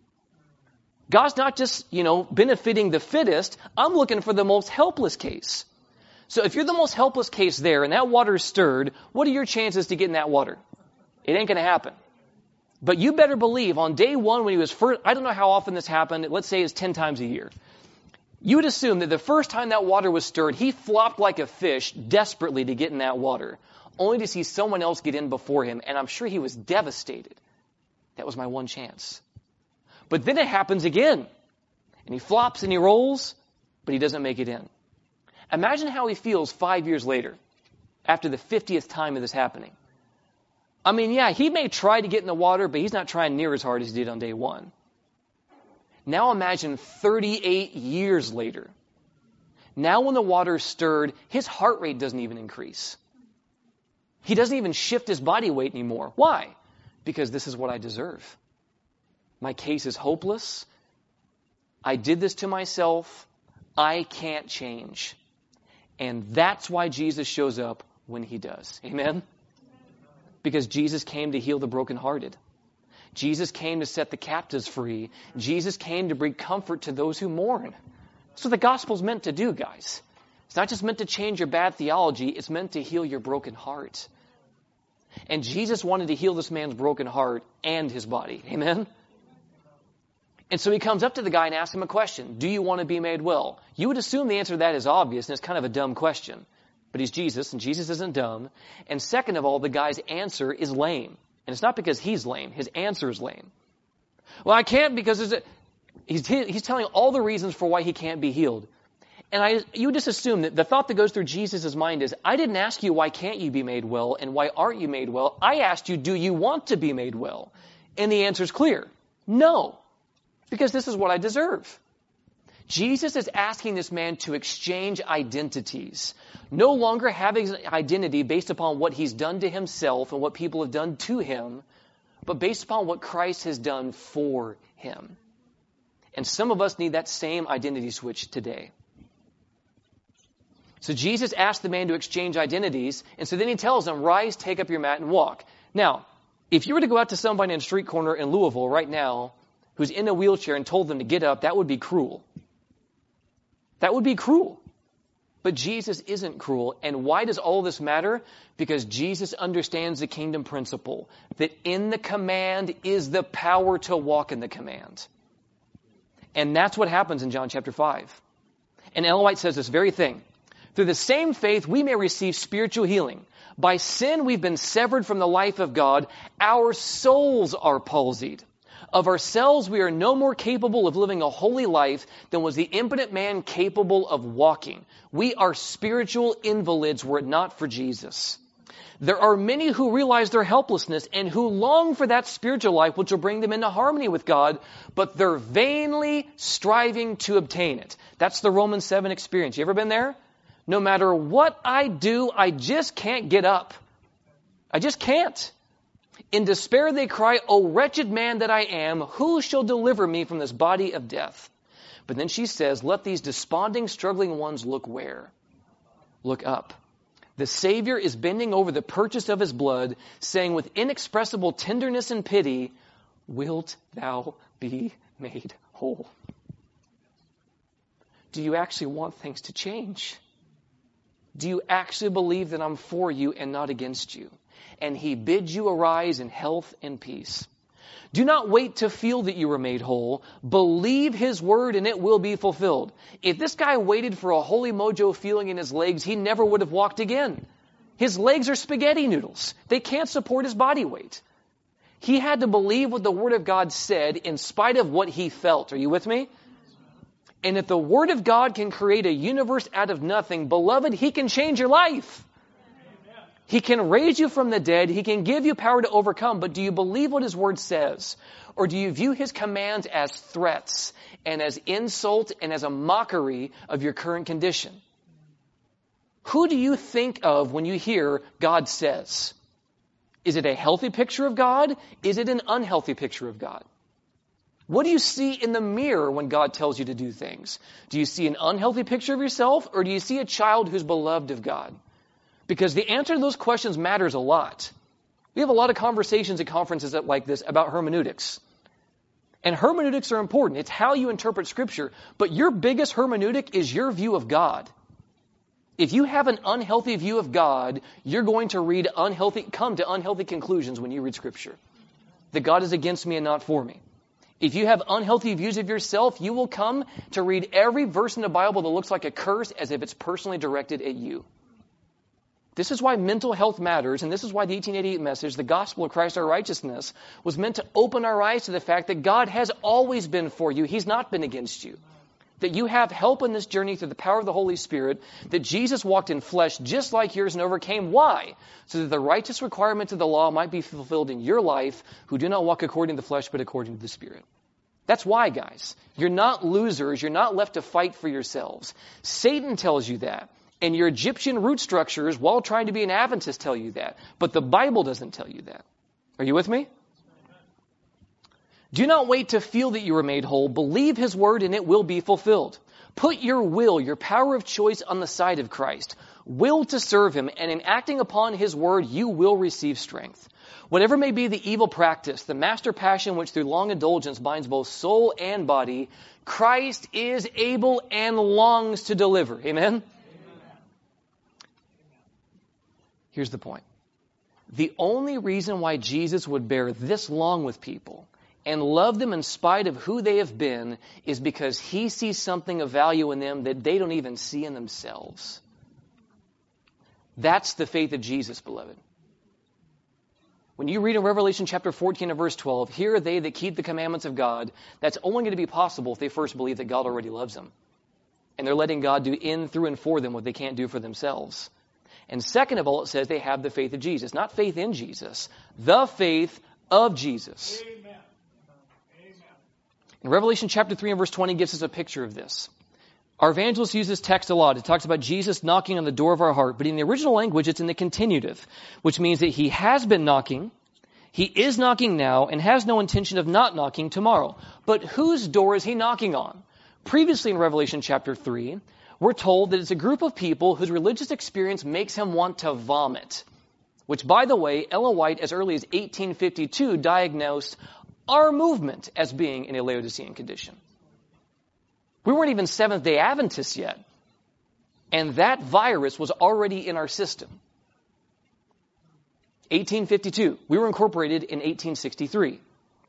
God's not just, you know, benefiting the fittest. I'm looking for the most helpless case. So if you're the most helpless case there and that water is stirred, what are your chances to get in that water? It ain't going to happen. But you better believe on day one when he was first, I don't know how often this happened, let's say it's ten times a year. You would assume that the first time that water was stirred, he flopped like a fish desperately to get in that water, only to see someone else get in before him, and I'm sure he was devastated. That was my one chance. But then it happens again, and he flops and he rolls, but he doesn't make it in. Imagine how he feels five years later, after the fiftieth time of this happening. I mean, yeah, he may try to get in the water, but he's not trying near as hard as he did on day one. Now imagine thirty-eight years later. Now when the water's stirred, his heart rate doesn't even increase. He doesn't even shift his body weight anymore. Why? Because this is what I deserve. My case is hopeless. I did this to myself. I can't change. And that's why Jesus shows up when he does. Amen? Because Jesus came to heal the brokenhearted. Jesus came to set the captives free. Jesus came to bring comfort to those who mourn. That's what the gospel's meant to do, guys. It's not just meant to change your bad theology. It's meant to heal your broken heart. And Jesus wanted to heal this man's broken heart and his body. Amen? And so he comes up to the guy and asks him a question. Do you want to be made well? You would assume the answer to that is obvious, and it's kind of a dumb question. But he's Jesus, and Jesus isn't dumb. And second of all, the guy's answer is lame. And it's not because he's lame. His answer is lame. Well, I can't because there's a, he's, he's telling all the reasons for why he can't be healed. And I, you just assume that the thought that goes through Jesus' mind is, I didn't ask you why can't you be made well and why aren't you made well. I asked you, do you want to be made well? And the answer is clear. No. Because this is what I deserve. Jesus is asking this man to exchange identities. No longer having an identity based upon what he's done to himself and what people have done to him, but based upon what Christ has done for him. And some of us need that same identity switch today. So Jesus asked the man to exchange identities, and so then he tells him, rise, take up your mat, and walk. Now, if you were to go out to somebody in a street corner in Louisville right now who's in a wheelchair and told them to get up, that would be cruel. That would be cruel. But Jesus isn't cruel. And why does all this matter? Because Jesus understands the kingdom principle, that in the command is the power to walk in the command. And that's what happens in John chapter five. And Ellen White says this very thing. Through the same faith, we may receive spiritual healing. By sin, we've been severed from the life of God. Our souls are palsied. Of ourselves, we are no more capable of living a holy life than was the impotent man capable of walking. We are spiritual invalids were it not for Jesus. There are many who realize their helplessness and who long for that spiritual life which will bring them into harmony with God, but they're vainly striving to obtain it. That's the Romans seven experience. You ever been there? No matter what I do, I just can't get up. I just can't. In despair they cry, "O wretched man that I am, who shall deliver me from this body of death?" But then she says, let these desponding, struggling ones look where? Look up. The Savior is bending over the purchase of his blood, saying with inexpressible tenderness and pity, "Wilt thou be made whole?" Do you actually want things to change? Do you actually believe that I'm for you and not against you? And he bids you arise in health and peace. Do not wait to feel that you were made whole. Believe his word and it will be fulfilled. If this guy waited for a holy mojo feeling in his legs, he never would have walked again. His legs are spaghetti noodles. They can't support his body weight. He had to believe what the word of God said in spite of what he felt. Are you with me? And if the word of God can create a universe out of nothing, beloved, he can change your life. He can raise you from the dead. He can give you power to overcome. But do you believe what his word says? Or do you view his commands as threats and as insult and as a mockery of your current condition? Who do you think of when you hear God says? Is it a healthy picture of God? Is it an unhealthy picture of God? What do you see in the mirror when God tells you to do things? Do you see an unhealthy picture of yourself, or do you see a child who's beloved of God? Because the answer to those questions matters a lot. We have a lot of conversations at conferences like this about hermeneutics. And hermeneutics are important. It's how you interpret Scripture. But your biggest hermeneutic is your view of God. If you have an unhealthy view of God, you're going to read unhealthy, come to unhealthy conclusions when you read Scripture. That God is against me and not for me. If you have unhealthy views of yourself, you will come to read every verse in the Bible that looks like a curse as if it's personally directed at you. This is why mental health matters, and this is why the eighteen eighty-eight message, the gospel of Christ our righteousness, was meant to open our eyes to the fact that God has always been for you. He's not been against you. That you have help in this journey through the power of the Holy Spirit, that Jesus walked in flesh just like yours and overcame. Why? So that the righteous requirements of the law might be fulfilled in your life, who do not walk according to the flesh, but according to the Spirit. That's why, guys. You're not losers. You're not left to fight for yourselves. Satan tells you that. And your Egyptian root structures, while trying to be an Adventist, tell you that. But the Bible doesn't tell you that. Are you with me? Do not wait to feel that you are made whole. Believe his word and it will be fulfilled. Put your will, your power of choice on the side of Christ. Will to serve him, and in acting upon his word, you will receive strength. Whatever may be the evil practice, the master passion which through long indulgence binds both soul and body, Christ is able and longs to deliver. Amen? Here's the point. The only reason why Jesus would bear this long with people and love them in spite of who they have been is because he sees something of value in them that they don't even see in themselves. That's the faith of Jesus, beloved. When you read in Revelation chapter fourteen and verse twelve, here are they that keep the commandments of God, that's only going to be possible if they first believe that God already loves them. And they're letting God do in, through, and for them what they can't do for themselves. And second of all, it says they have the faith of Jesus. Not faith in Jesus. The faith of Jesus. Amen. Amen. In Revelation chapter three and verse twenty gives us a picture of this. Our evangelists use this text a lot. It talks about Jesus knocking on the door of our heart. But in the original language, it's in the continuative, which means that he has been knocking, he is knocking now, and has no intention of not knocking tomorrow. But whose door is he knocking on? Previously in Revelation chapter three, we're told that it's a group of people whose religious experience makes him want to vomit. Which, by the way, Ellen White, as early as eighteen fifty-two, diagnosed our movement as being in a Laodicean condition. We weren't even Seventh-day Adventists yet. And that virus was already in our system. eighteen fifty-two. We were incorporated in eighteen sixty-three.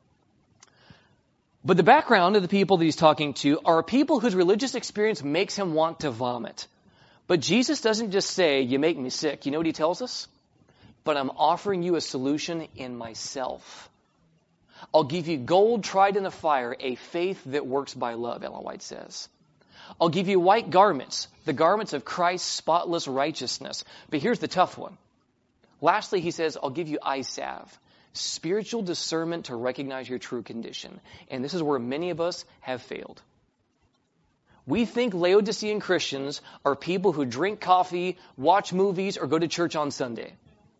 But the background of the people that he's talking to are people whose religious experience makes him want to vomit. But Jesus doesn't just say, you make me sick. You know what he tells us? But I'm offering you a solution in myself. I'll give you gold tried in the fire, a faith that works by love, Ellen White says. I'll give you white garments, the garments of Christ's spotless righteousness. But here's the tough one. Lastly, he says, I'll give you eye salve, spiritual discernment to recognize your true condition. And this is where many of us have failed. We think Laodicean Christians are people who drink coffee, watch movies, or go to church on Sunday.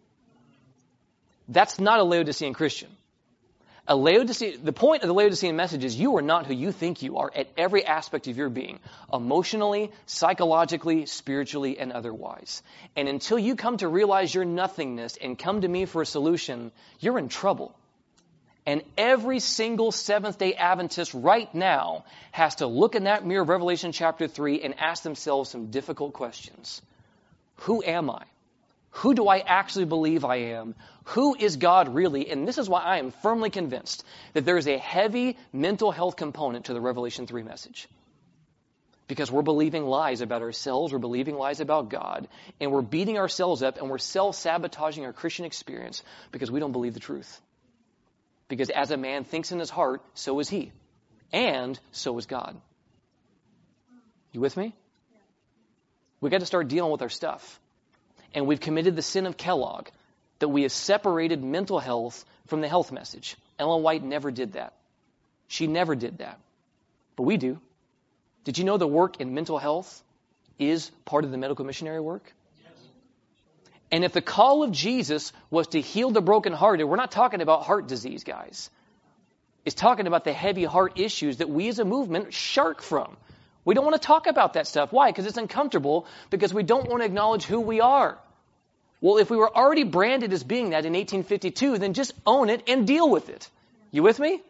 That's not a Laodicean Christian. A Laodicean, the point of the Laodicean message is you are not who you think you are at every aspect of your being, emotionally, psychologically, spiritually, and otherwise. And until you come to realize your nothingness and come to me for a solution, you're in trouble. And every single Seventh-day Adventist right now has to look in that mirror of Revelation chapter three and ask themselves some difficult questions. Who am I? Who do I actually believe I am? Who is God really? And this is why I am firmly convinced that there is a heavy mental health component to the Revelation three message. Because we're believing lies about ourselves, we're believing lies about God, and we're beating ourselves up and we're self-sabotaging our Christian experience because we don't believe the truth. Because as a man thinks in his heart, so is he. And so is God. You with me? We've got to start dealing with our stuff. And we've committed the sin of Kellogg, that we have separated mental health from the health message. Ellen White never did that. She never did that. But we do. Did you know the work in mental health is part of the medical missionary work? Yes. And if the call of Jesus was to heal the brokenhearted, we're not talking about heart disease, guys. It's talking about the heavy heart issues that we as a movement shark from. We don't want to talk about that stuff. Why? Because it's uncomfortable, because we don't want to acknowledge who we are. Well, if we were already branded as being that in eighteen fifty-two, then just own it and deal with it. You with me?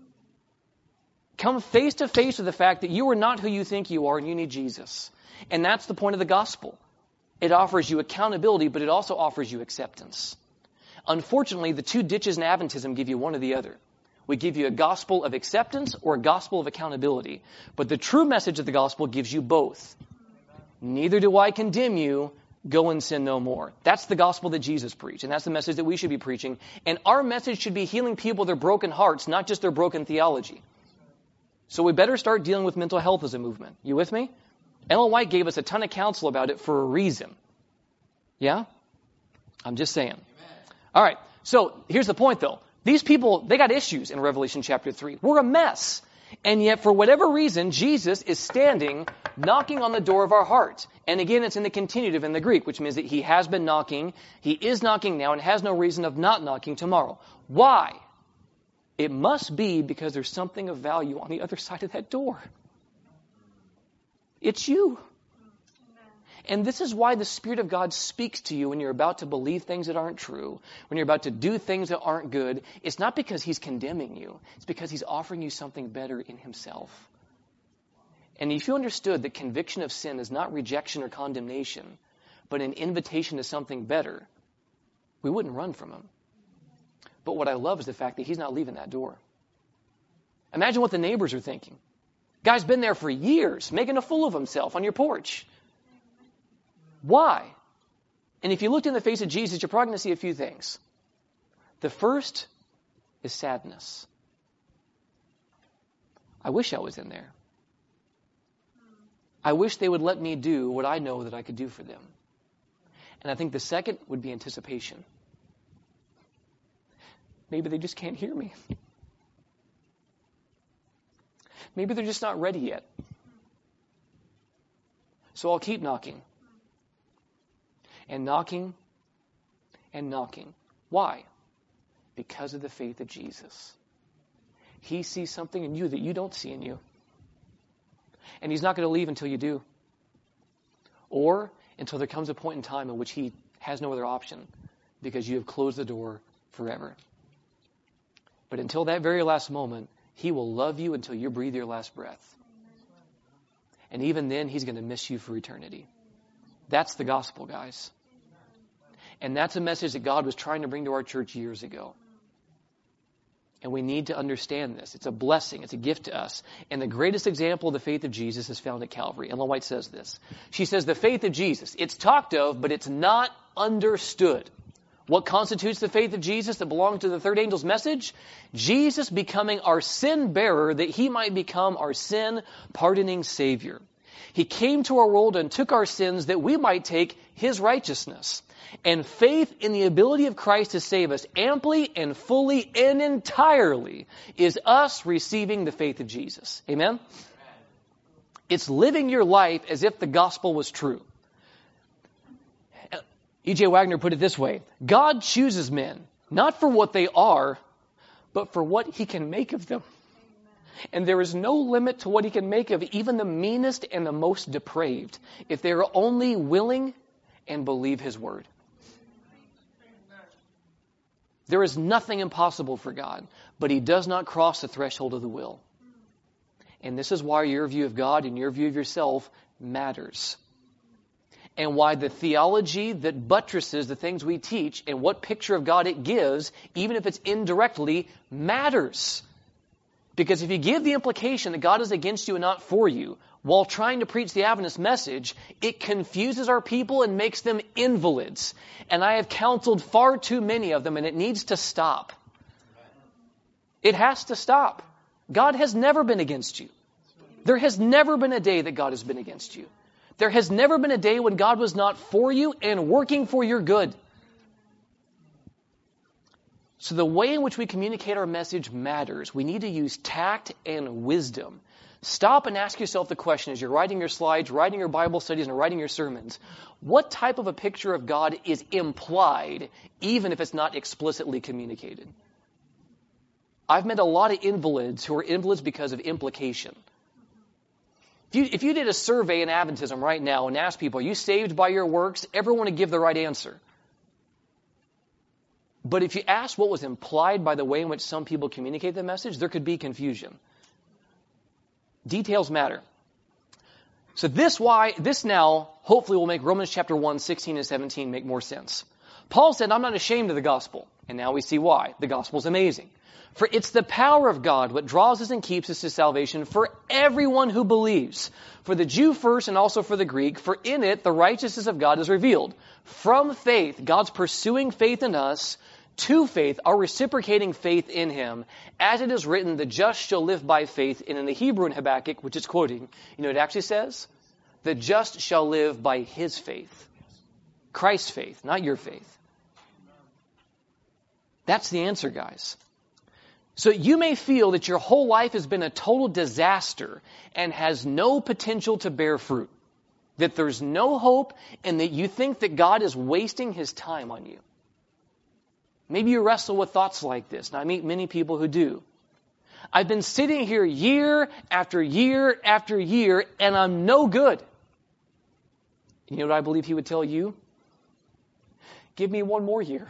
Come face to face with the fact that you are not who you think you are and you need Jesus. And that's the point of the gospel. It offers you accountability, but it also offers you acceptance. Unfortunately, the two ditches in Adventism give you one or the other. We give you a gospel of acceptance or a gospel of accountability. But the true message of the gospel gives you both. Neither do I condemn you. Go and sin no more. That's the gospel that Jesus preached, and that's the message that we should be preaching. And our message should be healing people their broken hearts, not just their broken theology. So we better start dealing with mental health as a movement. You with me? Ellen White gave us a ton of counsel about it for a reason. Yeah? I'm just saying. Amen. All right. So here's the point, though. These people, they got issues in Revelation chapter three. We're a mess. And yet, for whatever reason, Jesus is standing, knocking on the door of our heart. And again, it's in the continuative in the Greek, which means that he has been knocking, he is knocking now, and has no reason of not knocking tomorrow. Why? It must be because there's something of value on the other side of that door. It's you. And this is why the Spirit of God speaks to you when you're about to believe things that aren't true, when you're about to do things that aren't good. It's not because he's condemning you. It's because he's offering you something better in himself. And if you understood that conviction of sin is not rejection or condemnation, but an invitation to something better, we wouldn't run from him. But what I love is the fact that he's not leaving that door. Imagine what the neighbors are thinking. Guy's been there for years, making a fool of himself on your porch. Why? And if you looked in the face of Jesus, you're probably going to see a few things. The first is sadness. I wish I was in there. I wish they would let me do what I know that I could do for them. And I think the second would be anticipation. Maybe they just can't hear me. Maybe they're just not ready yet. So I'll keep knocking. And knocking and knocking. Why? Because of the faith of Jesus. He sees something in you that you don't see in you. And he's not going to leave until you do. Or until there comes a point in time in which he has no other option because you have closed the door forever. But until that very last moment, he will love you until you breathe your last breath. And even then, he's going to miss you for eternity. That's the gospel, guys. And that's a message that God was trying to bring to our church years ago. And we need to understand this. It's a blessing. It's a gift to us. And the greatest example of the faith of Jesus is found at Calvary. Ellen White says this. She says the faith of Jesus, it's talked of, but it's not understood. What constitutes the faith of Jesus that belongs to the third angel's message? Jesus becoming our sin bearer that he might become our sin pardoning Savior. He came to our world and took our sins that we might take his righteousness. And faith in the ability of Christ to save us amply and fully and entirely is us receiving the faith of Jesus. Amen? It's living your life as if the gospel was true. E J Wagner put it this way. God chooses men, not for what they are, but for what he can make of them. And there is no limit to what he can make of even the meanest and the most depraved, if they are only willing and believe his word. There is nothing impossible for God, but he does not cross the threshold of the will. And this is why your view of God and your view of yourself matters. And why the theology that buttresses the things we teach and what picture of God it gives, even if it's indirectly, matters. Because if you give the implication that God is against you and not for you, while trying to preach the Adventist message, it confuses our people and makes them invalids. And I have counseled far too many of them, and it needs to stop. It has to stop. God has never been against you. There has never been a day that God has been against you. There has never been a day when God was not for you and working for your good. So the way in which we communicate our message matters. We need to use tact and wisdom. Stop and ask yourself the question as you're writing your slides, writing your Bible studies, and writing your sermons. What type of a picture of God is implied, even if it's not explicitly communicated? I've met a lot of invalids who are invalids because of implication. If you, if you did a survey in Adventism right now and asked people, are you saved by your works? Everyone would give the right answer. But if you ask what was implied by the way in which some people communicate the message, there could be confusion. Details matter. So this why this now hopefully will make Romans chapter one, sixteen and seventeen make more sense. Paul said, I'm not ashamed of the gospel. And now we see why. The gospel is amazing. For it's the power of God what draws us and keeps us to salvation for everyone who believes. For the Jew first and also for the Greek. For in it the righteousness of God is revealed. From faith, God's pursuing faith in us, to faith, our reciprocating faith in him. As it is written, the just shall live by faith. And in the Hebrew in Habakkuk, which it's quoting, you know what it actually says? The just shall live by his faith. Christ's faith, not your faith. That's the answer, guys. So you may feel that your whole life has been a total disaster and has no potential to bear fruit. That there's no hope and that you think that God is wasting his time on you. Maybe you wrestle with thoughts like this, and I meet many people who do. I've been sitting here year after year after year, and I'm no good. You know what I believe he would tell you? Give me one more year.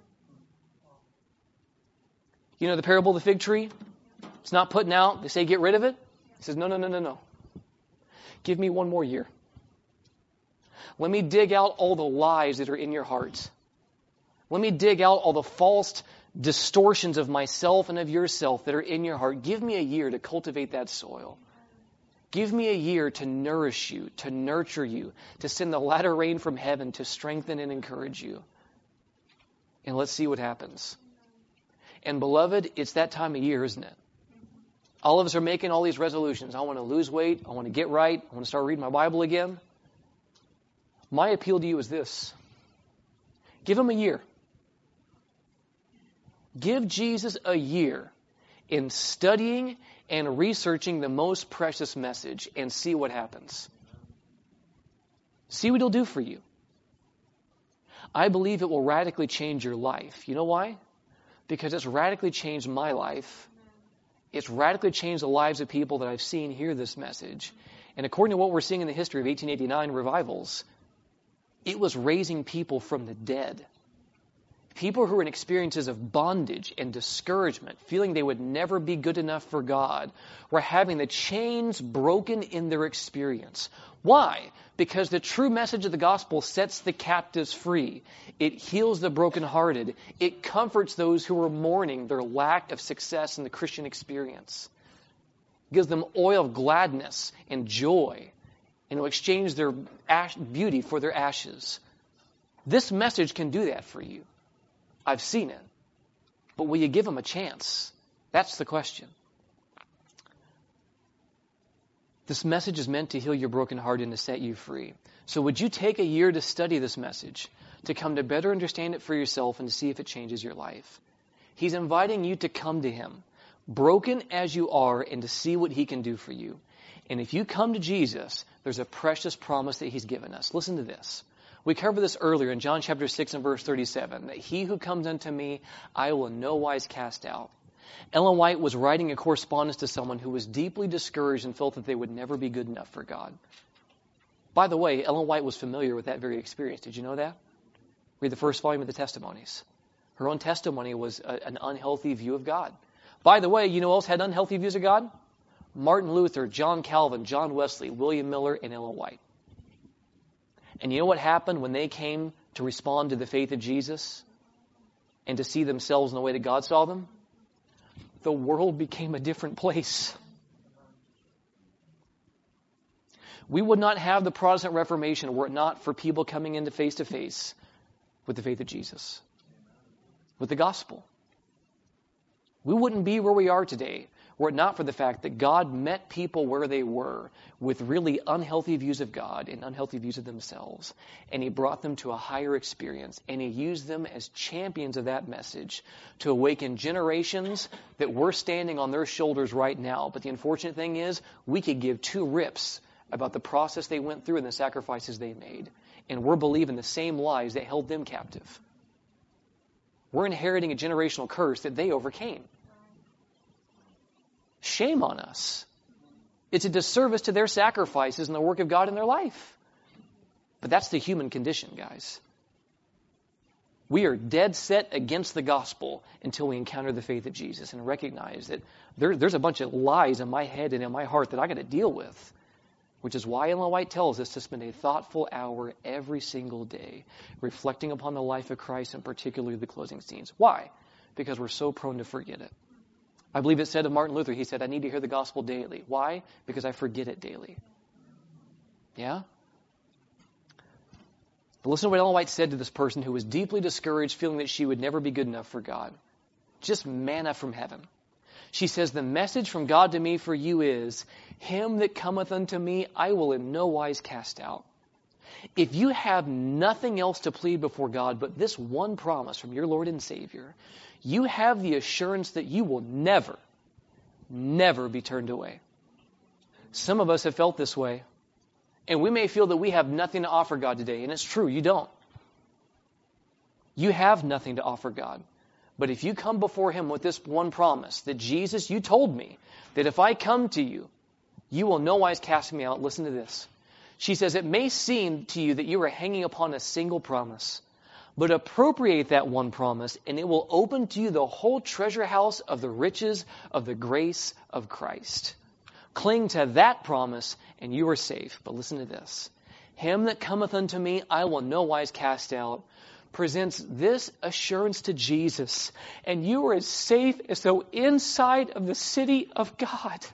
You know the parable of the fig tree? It's not putting out. They say, get rid of it. He says, no, no, no, no, no. Give me one more year. Let me dig out all the lies that are in your heart. Let me dig out all the false distortions of myself and of yourself that are in your heart. Give me a year to cultivate that soil. Give me a year to nourish you, to nurture you, to send the latter rain from heaven to strengthen and encourage you. And let's see what happens. And beloved, it's that time of year, isn't it? All of us are making all these resolutions. I want to lose weight. I want to get right. I want to start reading my Bible again. My appeal to you is this. Give him a year. Give Jesus a year in studying and researching the most precious message and see what happens. See what he'll do for you. I believe it will radically change your life. You know why? Because it's radically changed my life. It's radically changed the lives of people that I've seen hear this message. And according to what we're seeing in the history of eighteen eighty-nine revivals, it was raising people from the dead. People who are in experiences of bondage and discouragement, feeling they would never be good enough for God, were having the chains broken in their experience. Why? Because the true message of the gospel sets the captives free. It heals the brokenhearted. It comforts those who are mourning their lack of success in the Christian experience. It gives them oil of gladness and joy, and will exchange their ash- beauty for their ashes. This message can do that for you. I've seen it. But will you give them a chance? That's the question. This message is meant to heal your broken heart and to set you free. So would you take a year to study this message, to come to better understand it for yourself and to see if it changes your life? He's inviting you to come to him, broken as you are, and to see what he can do for you. And if you come to Jesus, there's a precious promise that he's given us. Listen to this. We covered this earlier in John chapter six and verse thirty-seven, that he who comes unto me, I will in no wise cast out. Ellen White was writing a correspondence to someone who was deeply discouraged and felt that they would never be good enough for God. By the way, Ellen White was familiar with that very experience. Did you know that? Read the first volume of the Testimonies. Her own testimony was a, an unhealthy view of God. By the way, you know who else had unhealthy views of God? Martin Luther, John Calvin, John Wesley, William Miller, and Ellen White. And you know what happened when they came to respond to the faith of Jesus and to see themselves in the way that God saw them? The world became a different place. We would not have the Protestant Reformation were it not for people coming into face to face with the faith of Jesus, with the gospel. We wouldn't be where we are today were it not for the fact that God met people where they were with really unhealthy views of God and unhealthy views of themselves. And he brought them to a higher experience. And he used them as champions of that message to awaken generations that we're standing on their shoulders right now. But the unfortunate thing is we could give two rips about the process they went through and the sacrifices they made. And we're believing the same lies that held them captive. We're inheriting a generational curse that they overcame. Shame on us. It's a disservice to their sacrifices and the work of God in their life. But that's the human condition, guys. We are dead set against the gospel until we encounter the faith of Jesus and recognize that there, there's a bunch of lies in my head and in my heart that I got to deal with. Which is why Ellen White tells us to spend a thoughtful hour every single day reflecting upon the life of Christ and particularly the closing scenes. Why? Because we're so prone to forget it. I believe it said of Martin Luther, he said, I need to hear the gospel daily. Why? Because I forget it daily. Yeah? But listen to what Ellen White said to this person who was deeply discouraged, feeling that she would never be good enough for God. Just manna from heaven. She says, the message from God to me for you is, him that cometh unto me, I will in no wise cast out. If you have nothing else to plead before God but this one promise from your Lord and Savior, you have the assurance that you will never, never be turned away. Some of us have felt this way, and we may feel that we have nothing to offer God today, and it's true, you don't. You have nothing to offer God. But if you come before him with this one promise, that Jesus, you told me that if I come to you, you will no wise cast me out. Listen to this. She says, it may seem to you that you are hanging upon a single promise, but appropriate that one promise, and it will open to you the whole treasure house of the riches of the grace of Christ. Cling to that promise, and you are safe. But listen to this. Him that cometh unto me, I will no wise cast out, presents this assurance to Jesus, and you are as safe as though inside of the city of God.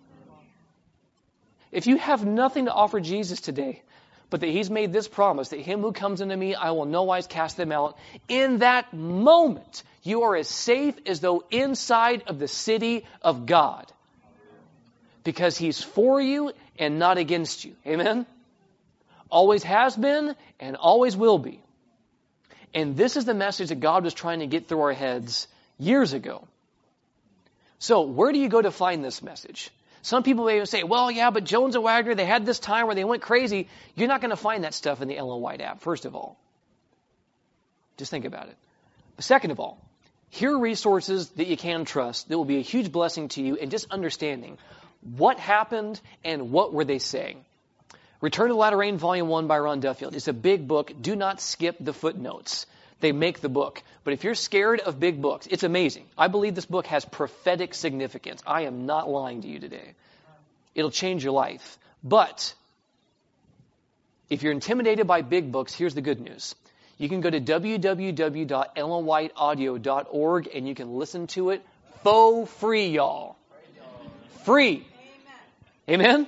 If you have nothing to offer Jesus today, but that he's made this promise, that him who comes unto me, I will no wise cast them out, in that moment, you are as safe as though inside of the city of God. Because he's for you and not against you. Amen? Always has been and always will be. And this is the message that God was trying to get through our heads years ago. So where do you go to find this message? Some people may say, well, yeah, but Jones and Wagner, they had this time where they went crazy. You're not going to find that stuff in the Ellen White app, first of all. Just think about it. But second of all, here are resources that you can trust that will be a huge blessing to you in just understanding what happened and what were they saying. Return to the Latter Rain, Volume one by Ron Duffield. It's a big book. Do not skip the footnotes. They make the book. But if you're scared of big books, it's amazing. I believe this book has prophetic significance. I am not lying to you today. It'll change your life. But if you're intimidated by big books, here's the good news. You can go to w w w dot ellen white audio dot org and you can listen to it for free, y'all. Free. Amen? Amen?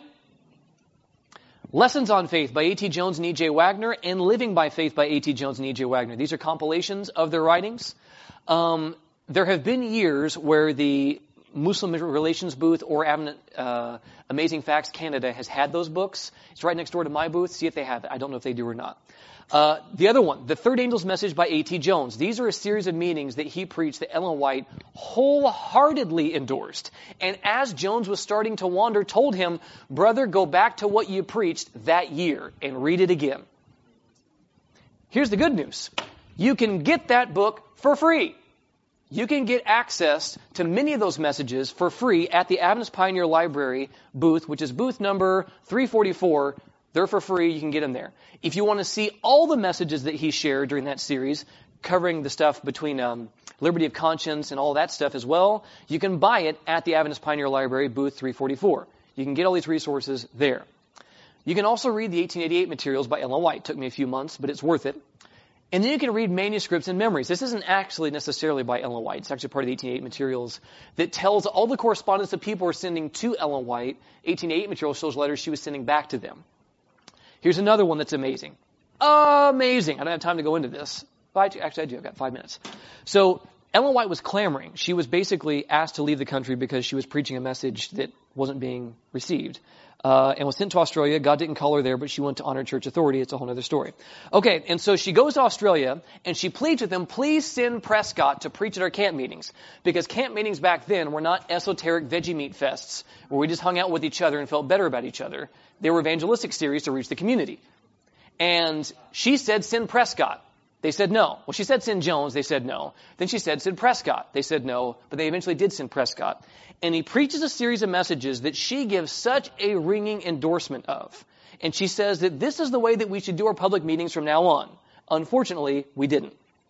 Lessons on Faith by A T Jones and E J Wagner, and Living by Faith by A T Jones and E J Wagner. These are compilations of their writings. Um, there have been years where the Muslim Relations booth or uh, Amazing Facts Canada has had those books. It's right next door to my booth. See if they have it. I don't know if they do or not. Uh, the other one, The Third Angel's Message by A T Jones. These are a series of meetings that he preached that Ellen White wholeheartedly endorsed. And as Jones was starting to wander, told him, brother, go back to what you preached that year and read it again. Here's the good news. You can get that book for free. You can get access to many of those messages for free at the Adventist Pioneer Library booth, which is booth number three forty-four. They're for free. You can get them there. If you want to see all the messages that he shared during that series, covering the stuff between um, liberty of conscience and all that stuff as well, you can buy it at the Adventist Pioneer Library, booth three forty-four. You can get all these resources there. You can also read the eighteen eighty-eight materials by Ellen White. It took me a few months, but it's worth it. And then you can read manuscripts and memories. This isn't actually necessarily by Ellen White. It's actually part of the eighteen eighty-eight materials that tells all the correspondence that people were sending to Ellen White. eighteen eighty-eight materials shows letters she was sending back to them. Here's another one that's amazing. Amazing. I don't have time to go into this. But actually, I do. I've got five minutes. So Ellen White was clamoring. She was basically asked to leave the country because she was preaching a message that wasn't being received. Uh, and was sent to Australia. God didn't call her there, but she went to honor church authority. It's a whole other story. Okay, and so she goes to Australia, and she pleads with them, please send Prescott to preach at our camp meetings. Because camp meetings back then were not esoteric veggie meat fests, where we just hung out with each other and felt better about each other. They were evangelistic series to reach the community. And she said, send Prescott. They said no. Well, she said send Jones. They said no. Then she said send Prescott. They said no, but they eventually did send Prescott. And he preaches a series of messages that she gives such a ringing endorsement of. And she says that this is the way that we should do our public meetings from now on. Unfortunately, we didn't.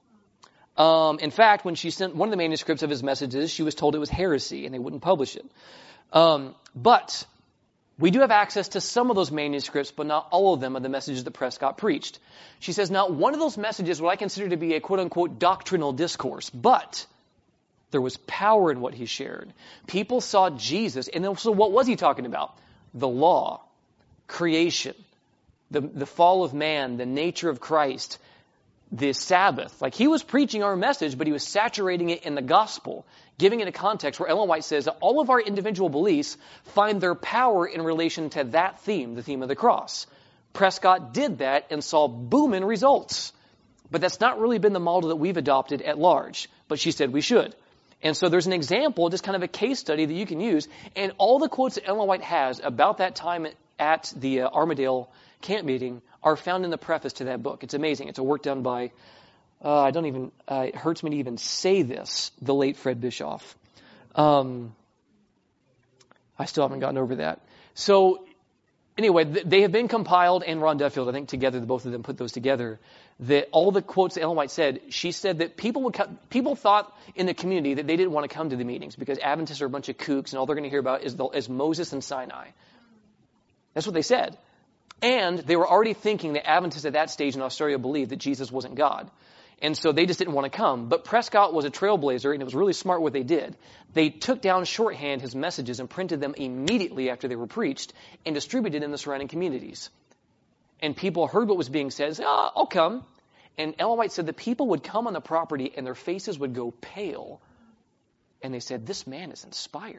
Um, in fact, when she sent one of the manuscripts of his messages, she was told it was heresy and they wouldn't publish it. Um, but we do have access to some of those manuscripts, but not all of them of the messages that Prescott preached. She says, not one of those messages would I consider to be a quote-unquote doctrinal discourse, but there was power in what he shared. People saw Jesus, and then, so what was he talking about? The law, creation, the, the fall of man, the nature of Christ, the Sabbath. Like, he was preaching our message, but he was saturating it in the gospel, giving it a context where Ellen White says that all of our individual beliefs find their power in relation to that theme, the theme of the cross. Prescott did that and saw booming results. But that's not really been the model that we've adopted at large. But she said we should. And so there's an example, just kind of a case study that you can use. And all the quotes that Ellen White has about that time at the uh, Armadale camp meeting are found in the preface to that book. It's amazing. It's a work done by, uh, I don't even, uh, it hurts me to even say this, the late Fred Bischoff. Um, I still haven't gotten over that. So anyway, th- they have been compiled, and Ron Duffield, I think together, the both of them put those together, that all the quotes that Ellen White said, she said that people would co- people thought in the community that they didn't want to come to the meetings because Adventists are a bunch of kooks and all they're going to hear about is, the, is Moses and Sinai. That's what they said. And they were already thinking that Adventists at that stage in Australia believed that Jesus wasn't God. And so they just didn't want to come. But Prescott was a trailblazer, and it was really smart what they did. They took down shorthand his messages and printed them immediately after they were preached and distributed in the surrounding communities. And people heard what was being said and said, oh, I'll come. And Ellen White said the people would come on the property and their faces would go pale. And they said, this man is inspired.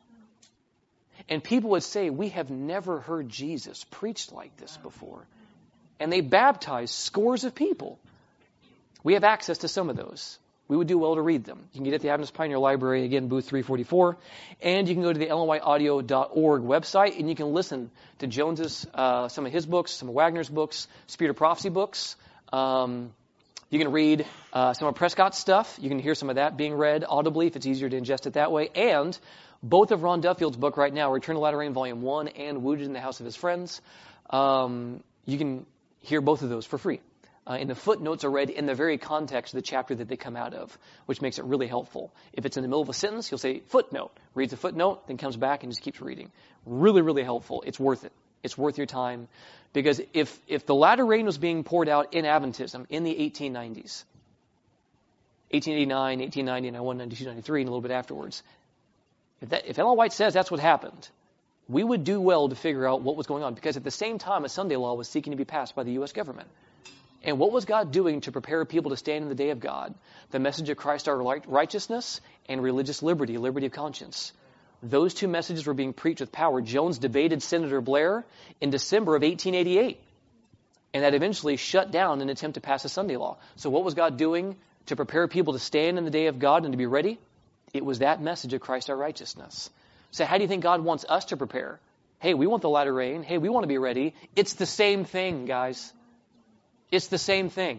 And people would say, we have never heard Jesus preached like this before. And they baptized scores of people. We have access to some of those. We would do well to read them. You can get it at the Adventist Pioneer Library, again, booth three forty-four. And you can go to the ellen white audio dot org website, and you can listen to Jones's, uh, some of his books, some of Wagner's books, Spirit of Prophecy books. Um, you can read uh, some of Prescott's stuff. You can hear some of that being read audibly if it's easier to ingest it that way. And both of Ron Duffield's book right now, Return to Latter Rain Volume one and Wounded in the House of His Friends, um, you can hear both of those for free. Uh, and the footnotes are read in the very context of the chapter that they come out of, which makes it really helpful. If it's in the middle of a sentence, you'll say footnote, reads the footnote, then comes back and just keeps reading. Really, really helpful. It's worth it. It's worth your time. Because if, if the latter rain was being poured out in Adventism in the eighteen nineties, eighteen eighty-nine, eighteen ninety, ninety-one, ninety-two, ninety-three, and a little bit afterwards, if, that, if Ellen White says that's what happened, we would do well to figure out what was going on. Because at the same time, a Sunday law was seeking to be passed by the U S government. And what was God doing to prepare people to stand in the day of God? The message of Christ our righteousness and religious liberty, liberty of conscience. Those two messages were being preached with power. Jones debated Senator Blair in December of eighteen eighty-eight. And that eventually shut down an attempt to pass a Sunday law. So what was God doing to prepare people to stand in the day of God and to be ready? It was that message of Christ our righteousness. So how do you think God wants us to prepare? Hey, we want the latter rain. Hey, we want to be ready. It's the same thing, guys. It's the same thing.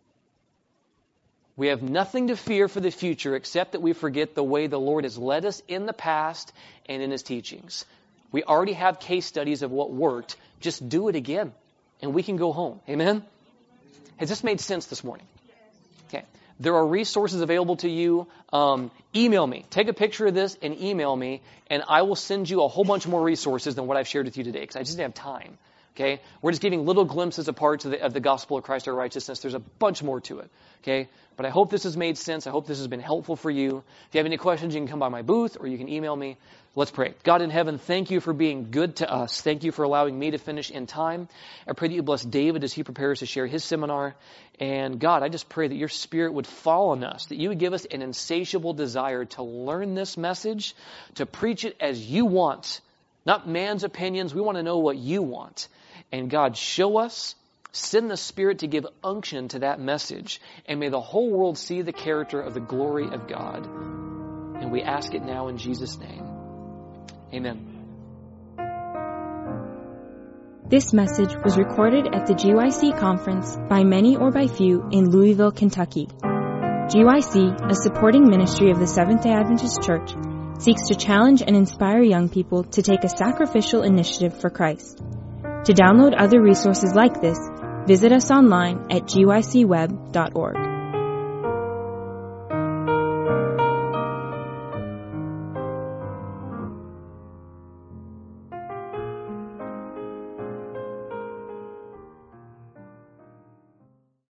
We have nothing to fear for the future except that we forget the way the Lord has led us in the past and in His teachings. We already have case studies of what worked. Just do it again, and we can go home. Amen? Has this made sense this morning? Okay. There are resources available to you. Um, email me. Take a picture of this and email me, and I will send you a whole bunch more resources than what I've shared with you today, because I just didn't have time. Okay, we're just giving little glimpses of parts of the, of the gospel of Christ our righteousness. There's a bunch more to it. Okay, but I hope this has made sense. I hope this has been helpful for you. If you have any questions, you can come by my booth or you can email me. Let's pray. God in heaven, thank you for being good to us. Thank you for allowing me to finish in time. I pray that you bless David as he prepares to share his seminar. And God, I just pray that your Spirit would fall on us, that you would give us an insatiable desire to learn this message, to preach it as you want, not man's opinions. We want to know what you want. And God, show us, send the Spirit to give unction to that message. And may the whole world see the character of the glory of God. And we ask it now in Jesus' name. Amen. This message was recorded at the G Y C conference by many or by few in Louisville, Kentucky. G Y C, a supporting ministry of the Seventh-day Adventist Church, seeks to challenge and inspire young people to take a sacrificial initiative for Christ. To download other resources like this, visit us online at G Y C web dot org.